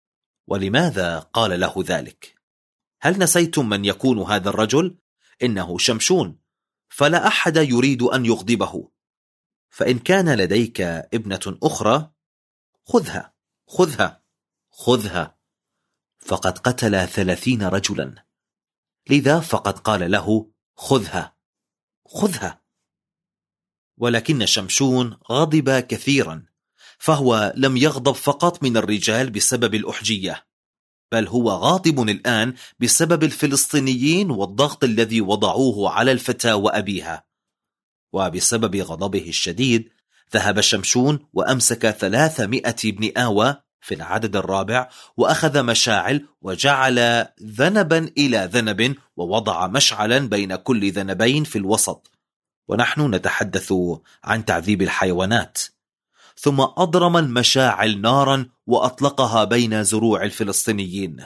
ولماذا قال له ذلك؟ هل نسيتم من يكون هذا الرجل؟ إنه شمشون، فلا أحد يريد أن يغضبه. فإن كان لديك ابنة أخرى خذها خذها خذها، فقد قتل ثلاثين رجلا، لذا فقد قال له خذها خذها. ولكن شمشون غضب كثيرا، فهو لم يغضب فقط من الرجال بسبب الأحجية، بل هو غاضب الآن بسبب الفلسطينيين والضغط الذي وضعوه على الفتاة وأبيها. وبسبب غضبه الشديد ذهب شمشون وأمسك ثلاثمائة ابن آوى في العدد الرابع، وأخذ مشاعل وجعل ذنبا إلى ذنب، ووضع مشعلا بين كل ذنبين في الوسط، ونحن نتحدث عن تعذيب الحيوانات. ثم أضرم المشاعل نارا وأطلقها بين زروع الفلسطينيين.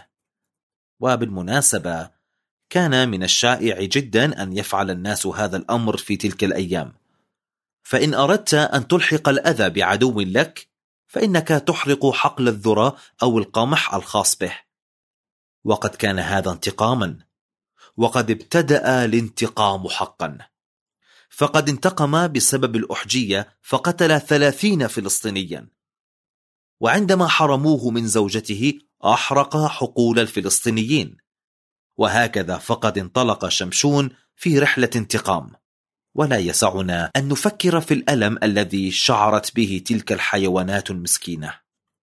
وبالمناسبة كان من الشائع جدا أن يفعل الناس هذا الأمر في تلك الأيام، فإن أردت أن تلحق الأذى بعدو لك فإنك تحرق حقل الذرة أو القمح الخاص به. وقد كان هذا انتقاما، وقد ابتدأ الانتقام حقا، فقد انتقم بسبب الأحجية فقتل ثلاثين فلسطينيا، وعندما حرموه من زوجته أحرق حقول الفلسطينيين. وهكذا فقد انطلق شمشون في رحلة انتقام، ولا يسعنا أن نفكر في الألم الذي شعرت به تلك الحيوانات المسكينة.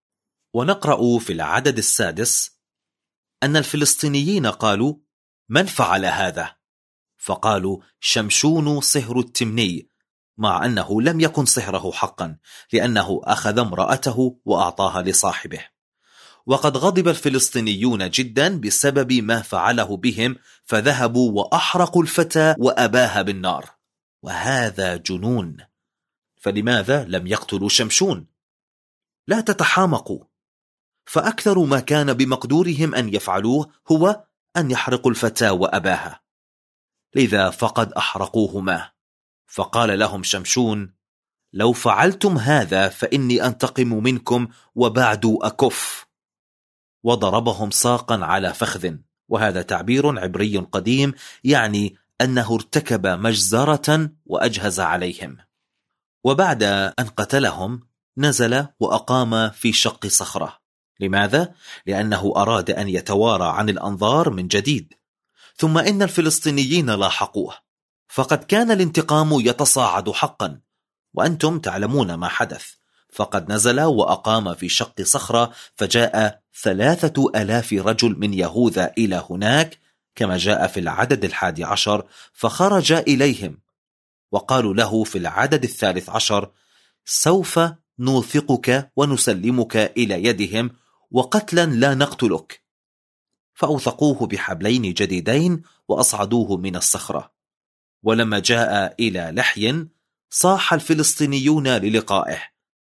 ونقرأ في العدد السادس أن الفلسطينيين قالوا: من فعل هذا؟ فقالوا: شمشون صهر التمني، مع أنه لم يكن صهره حقا، لأنه أخذ امرأته وأعطاها لصاحبه. وقد غضب الفلسطينيون جدا بسبب ما فعله بهم، فذهبوا وأحرقوا الفتى وأباها بالنار، وهذا جنون. فلماذا لم يقتلوا شمشون؟ لا تتحامقوا، فأكثر ما كان بمقدورهم أن يفعلوه هو أن يحرقوا الفتى وأباها، لذا فقد أحرقوهما. فقال لهم شمشون: لو فعلتم هذا فإني أنتقم منكم وبعد أكف. وضربهم ساقا على فخذ، وهذا تعبير عبري قديم يعني أنه ارتكب مجزرة وأجهز عليهم. وبعد أن قتلهم نزل وأقام في شق صخرة. لماذا؟ لأنه أراد أن يتوارى عن الأنظار من جديد. ثم إن الفلسطينيين لاحقوه، فقد كان الانتقام يتصاعد حقا، وأنتم تعلمون ما حدث. فقد نزل وأقام في شق صخرة، فجاء ثلاثة ألاف رجل من يهوذا إلى هناك كما جاء في العدد الحادي عشر، فخرج إليهم وقالوا له في العدد الثالث عشر: سوف نوثقك ونسلمك إلى يدهم، وقتلا لا نقتلك. فأوثقوه بحبلين جديدين وأصعدوه من الصخرة. ولما جاء إلى لحي صاح الفلسطينيون للقائه،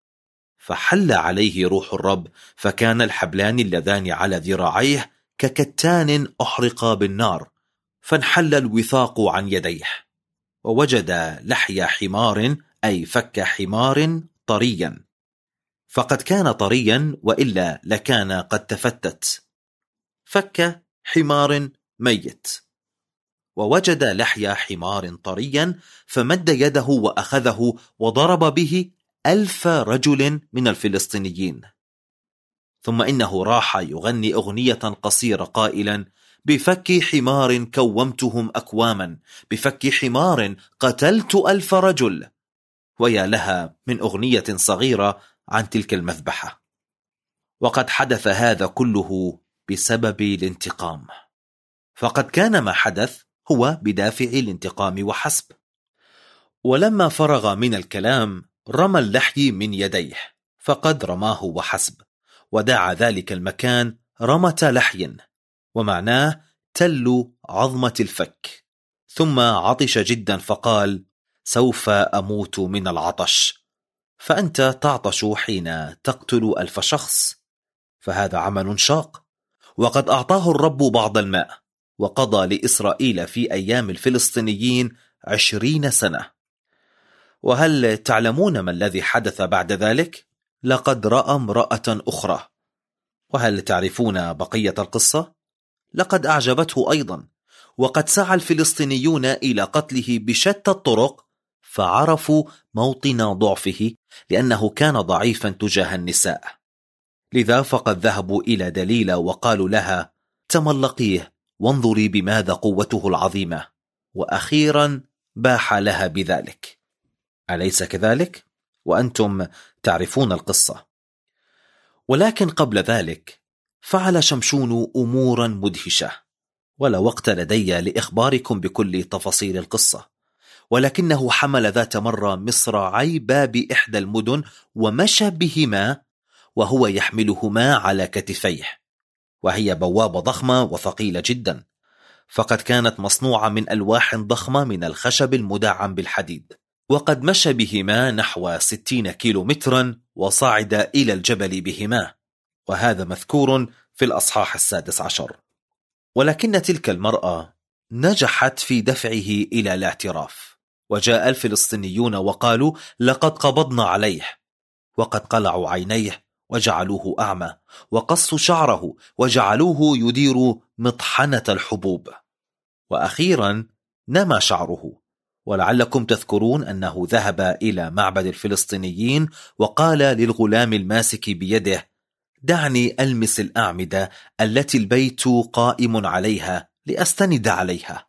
فحل عليه روح الرب، فكان الحبلان اللذان على ذراعيه ككتان أحرق بالنار، فانحل الوثاق عن يديه. ووجد لحي حمار، أي فك حمار طريا، فقد كان طريا وإلا لكان قد تفتت. فك حمار ميت، ووجد لحي حمار طريا، فمد يده وأخذه وضرب به ألف رجل من الفلسطينيين. ثم إنه راح يغني أغنية قصيرة قائلا: بفك حمار كومتهم أكواما، بفك حمار قتلت ألف رجل. ويا لها من أغنية صغيرة عن تلك المذبحة. وقد حدث هذا كله بسبب الانتقام، فقد كان ما حدث هو بدافع الانتقام وحسب. ولما فرغ من الكلام رمى اللحي من يديه، فقد رماه وحسب، ودعا ذلك المكان رمة لحي، ومعناه تل عظمة الفك. ثم عطش جدا فقال: سوف أموت من العطش. فأنت تعطش حين تقتل ألف شخص، فهذا عمل شاق. وقد أعطاه الرب بعض الماء، وقضى لإسرائيل في أيام الفلسطينيين عشرين سنة. وهل تعلمون ما الذي حدث بعد ذلك؟ لقد رأى امرأة أخرى. وهل تعرفون بقية القصة؟ لقد أعجبته أيضا، وقد سعى الفلسطينيون إلى قتله بشتى الطرق، فعرفوا موطن ضعفه لأنه كان ضعيفا تجاه النساء. لذا فقد ذهبوا إلى دليلة وقالوا لها: تملقيه وانظري بماذا قوته العظيمة. وأخيرا باح لها بذلك، أليس كذلك؟ وأنتم تعرفون القصة. ولكن قبل ذلك فعل شمشون أمورا مدهشة، ولا وقت لدي لإخباركم بكل تفاصيل القصة، ولكنه حمل ذات مرة مصراعي باب إحدى المدن ومشى بهما وهو يحملهما على كتفيه، وهي بوابة ضخمة وثقيلة جدا، فقد كانت مصنوعة من ألواح ضخمة من الخشب المدعم بالحديد، وقد مشى بهما نحو ستين كيلو مترا وصعد إلى الجبل بهما، وهذا مذكور في الأصحاح السادس عشر. ولكن تلك المرأة نجحت في دفعه إلى الاعتراف، وجاء الفلسطينيون وقالوا: لقد قبضنا عليه، وقد قلعوا عينيه وجعلوه أعمى، وقصوا شعره وجعلوه يدير مطحنة الحبوب، وأخيرا نمى شعره. ولعلكم تذكرون أنه ذهب إلى معبد الفلسطينيين وقال للغلام الماسك بيده: دعني ألمس الأعمدة التي البيت قائم عليها لأستند عليها.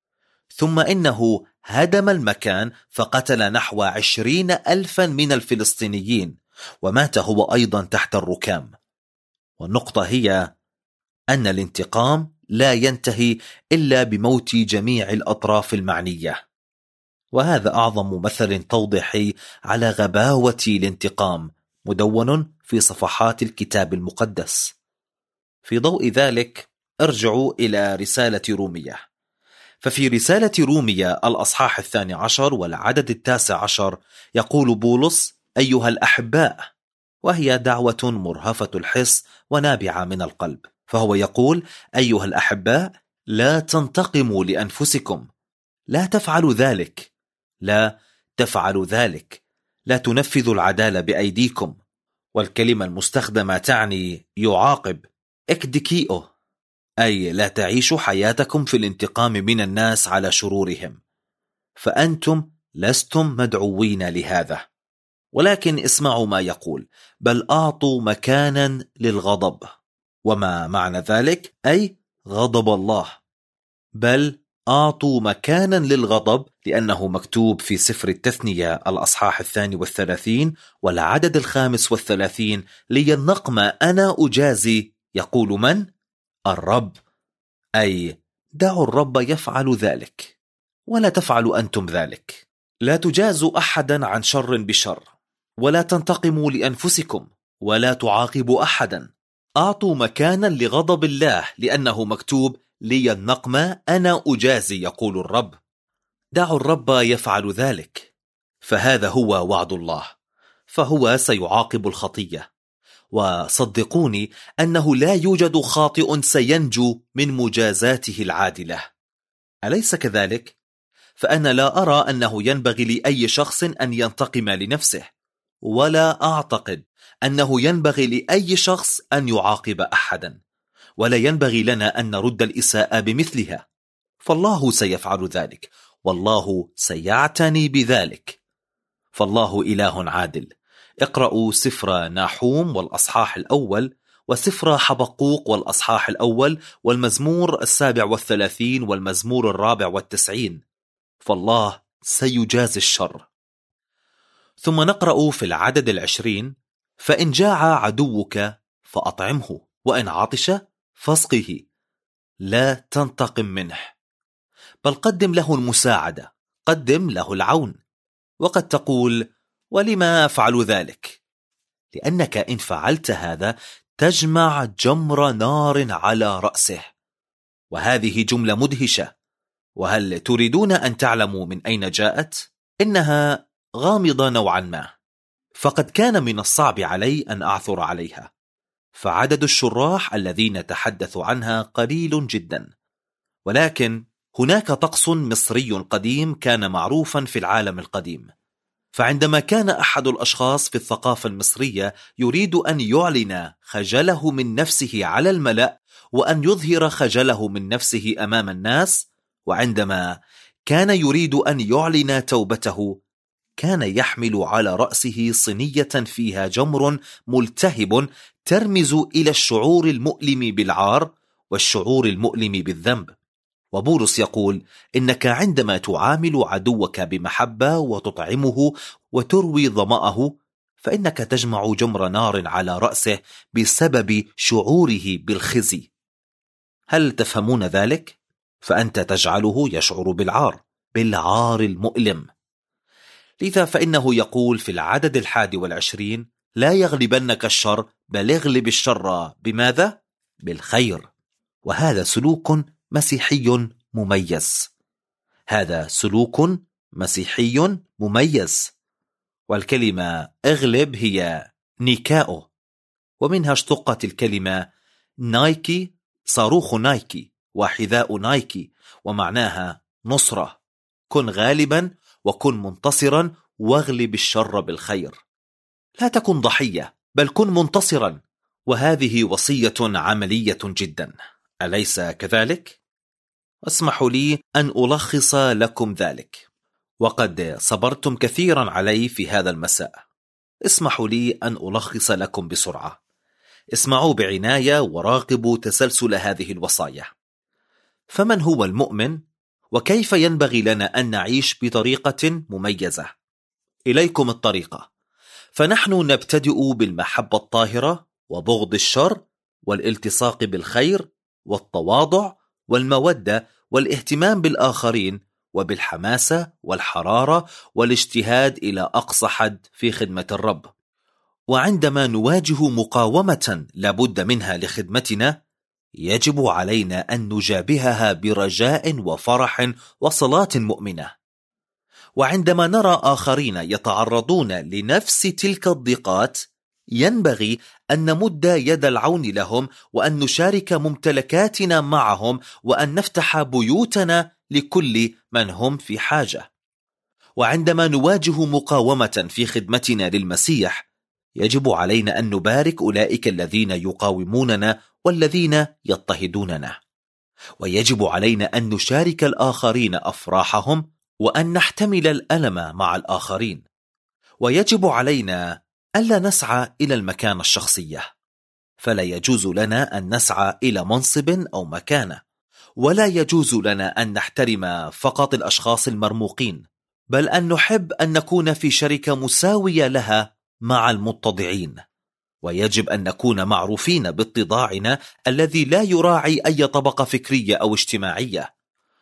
ثم إنه هدم المكان فقتل نحو عشرين ألفا من الفلسطينيين، ومات هو أيضا تحت الركام. والنقطة هي أن الانتقام لا ينتهي إلا بموت جميع الأطراف المعنية، وهذا أعظم مثل توضيحي على غباوة الانتقام مدون في صفحات الكتاب المقدس. في ضوء ذلك ارجعوا إلى رسالة رومية، ففي رسالة رومية الأصحاح الثاني عشر والعدد التاسع عشر يقول بولس: أيها الأحباء، وهي دعوة مرهفة الحس ونابعة من القلب، فهو يقول: أيها الأحباء، لا تنتقموا لأنفسكم، لا تفعلوا ذلك، لا تفعلوا ذلك، لا تنفذوا العدالة بأيديكم. والكلمة المستخدمة تعني يعاقب، اكدكيئو، أي لا تعيشوا حياتكم في الانتقام من الناس على شرورهم، فأنتم لستم مدعوين لهذا. ولكن اسمعوا ما يقول: بل أعطوا مكانا للغضب. وما معنى ذلك؟ أي غضب الله. بل أعطوا مكانا للغضب، لأنه مكتوب في سفر التثنية الأصحاح الثاني والثلاثين والعدد الخامس والثلاثين: لي النقم أنا أجازي، يقول من؟ الرب. أي دعوا الرب يفعل ذلك، ولا تفعلوا أنتم ذلك. لا تجازوا أحدا عن شر بشر، ولا تنتقموا لأنفسكم، ولا تعاقبوا أحدا. أعطوا مكانا لغضب الله، لأنه مكتوب: لي النقم أنا أجازي، يقول الرب. دعوا الرب يفعل ذلك، فهذا هو وعد الله، فهو سيعاقب الخطية. وصدقوني أنه لا يوجد خاطئ سينجو من مجازاته العادلة، أليس كذلك؟ فأنا لا أرى أنه ينبغي لأي شخص أن ينتقم لنفسه، ولا أعتقد أنه ينبغي لأي شخص أن يعاقب أحدا، ولا ينبغي لنا أن نرد الإساءة بمثلها، فالله سيفعل ذلك، والله سيعتني بذلك، فالله إله عادل. اقرأوا سفر ناحوم والأصحاح الأول، وسفر حبقوق والأصحاح الأول، والمزمور السابع والثلاثين والمزمور الرابع والتسعين، فالله سيجازي الشر. ثم نقرأ في العدد العشرين: فإن جاع عدوك فأطعمه، وإن عطش فاسقه، لا تنتقم منه، بل قدم له المساعدة، قدم له العون. وقد تقول: ولما أفعل ذلك؟ لأنك إن فعلت هذا تجمع جمر نار على رأسه. وهذه جملة مدهشة، وهل تريدون أن تعلموا من أين جاءت؟ إنها غامضة نوعا ما، فقد كان من الصعب علي أن أعثر عليها، فعدد الشراح الذين تحدثوا عنها قليل جدا. ولكن هناك طقس مصري قديم كان معروفا في العالم القديم، فعندما كان أحد الأشخاص في الثقافة المصرية يريد أن يعلن خجله من نفسه على الملأ، وأن يظهر خجله من نفسه أمام الناس، وعندما كان يريد أن يعلن توبته كان يحمل على رأسه صينية فيها جمر ملتهب ترمز إلى الشعور المؤلم بالعار والشعور المؤلم بالذنب. وبولس يقول: إنك عندما تعامل عدوك بمحبة وتطعمه وتروي ظمأه، فإنك تجمع جمر نار على رأسه بسبب شعوره بالخزي. هل تفهمون ذلك؟ فأنت تجعله يشعر بالعار، بالعار المؤلم. لذا فإنه يقول في العدد الحادي والعشرين: لا يغلبنك الشر بل اغلب الشر بماذا؟ بالخير. وهذا سلوك مسيحي مميز. هذا سلوك مسيحي مميز. والكلمة اغلب هي نيكاؤ، ومنها اشتقت الكلمة نايكي، صاروخ نايكي وحذاء نايكي، ومعناها نصرة. كن غالبا وكن منتصرا واغلب الشر بالخير. لا تكن ضحية بل كن منتصرا. وهذه وصية عملية جدا، أليس كذلك؟ اسمحوا لي أن ألخص لكم ذلك، وقد صبرتم كثيرا علي في هذا المساء. اسمحوا لي أن ألخص لكم بسرعة. اسمعوا بعناية وراقبوا تسلسل هذه الوصايا. فمن هو المؤمن؟ وكيف ينبغي لنا أن نعيش بطريقة مميزة؟ إليكم الطريقة. فنحن نبتدئ بالمحبة الطاهرة وبغض الشر والالتصاق بالخير والتواضع والمودة والاهتمام بالآخرين وبالحماسة والحرارة والاجتهاد إلى أقصى حد في خدمة الرب. وعندما نواجه مقاومة لابد منها لخدمتنا، يجب علينا أن نجابهها برجاء وفرح وصلاة مؤمنة. وعندما نرى آخرين يتعرضون لنفس تلك الضيقات، ينبغي أن نمد يد العون لهم، وأن نشارك ممتلكاتنا معهم، وأن نفتح بيوتنا لكل من هم في حاجة. وعندما نواجه مقاومة في خدمتنا للمسيح، يجب علينا أن نبارك أولئك الذين يقاوموننا والذين يضطهدوننا. ويجب علينا أن نشارك الآخرين أفراحهم، وأن نحتمل الألم مع الآخرين. ويجب علينا ألا نسعى إلى المكانة الشخصية، فلا يجوز لنا أن نسعى إلى منصب أو مكانة، ولا يجوز لنا أن نحترم فقط الأشخاص المرموقين، بل أن نحب أن نكون في شركة مساوية لها مع المتضعين. ويجب أن نكون معروفين باتضاعنا الذي لا يراعي أي طبقة فكرية أو اجتماعية.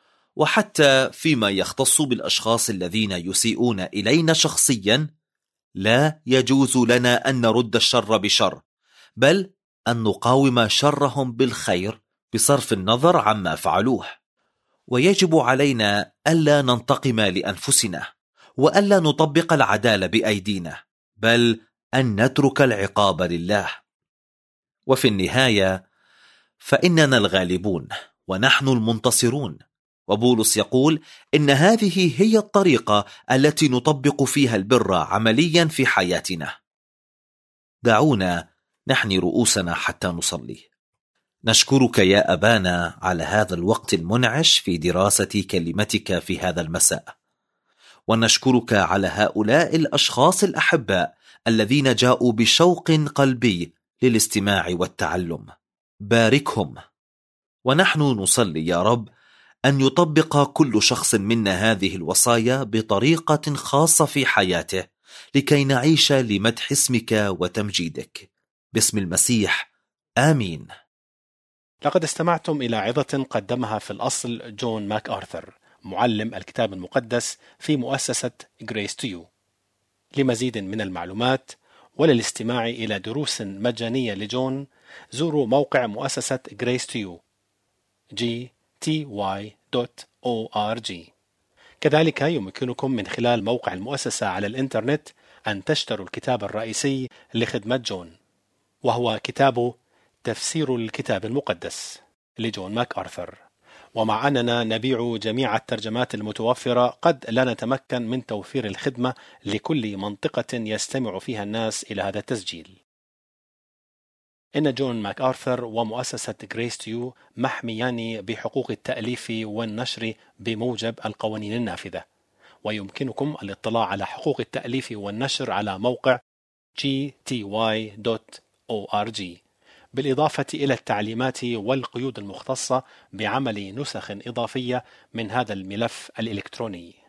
وحتى فيما يختص بالأشخاص الذين يسيئون إلينا شخصيا، لا يجوز لنا أن نرد الشر بشر، بل أن نقاوم شرهم بالخير بصرف النظر عما فعلوه. ويجب علينا ألا ننتقم لأنفسنا، وألا نطبق العدالة بأيدينا، بل أن نترك العقاب لله. وفي النهاية فإننا الغالبون ونحن المنتصرون. وبولس يقول إن هذه هي الطريقة التي نطبق فيها البر عمليا في حياتنا. دعونا نحني رؤوسنا حتى نصلي. نشكرك يا أبانا على هذا الوقت المنعش في دراسة كلمتك في هذا المساء، ونشكرك على هؤلاء الأشخاص الأحباء الذين جاءوا بشوق قلبي للاستماع والتعلم. باركهم. ونحن نصلي يا رب أن يطبق كل شخص منا هذه الوصايا بطريقة خاصة في حياته، لكي نعيش لمدح اسمك وتمجيدك. باسم المسيح، آمين. لقد استمعتم إلى عظة قدمها في الأصل جون ماك آرثر، معلم الكتاب المقدس في مؤسسة Grace to You. لمزيد من المعلومات وللاستماع إلى دروس مجانية لجون، زوروا موقع مؤسسة Grace to You جي تي واي دوت أو آر جي. كذلك يمكنكم من خلال موقع المؤسسة على الإنترنت أن تشتروا الكتاب الرئيسي لخدمة جون، وهو كتاب تفسير الكتاب المقدس لجون ماك آرثر. ومع أننا نبيع جميع الترجمات المتوفرة، قد لا نتمكن من توفير الخدمة لكل منطقة يستمع فيها الناس إلى هذا التسجيل. إن جون ماك آرثر ومؤسسة Grace to You محميان بحقوق التأليف والنشر بموجب القوانين النافذة، ويمكنكم الاطلاع على حقوق التأليف والنشر على موقع جي تي واي دوت أو آر جي، بالإضافة إلى التعليمات والقيود المختصة بعمل نسخ إضافية من هذا الملف الإلكتروني.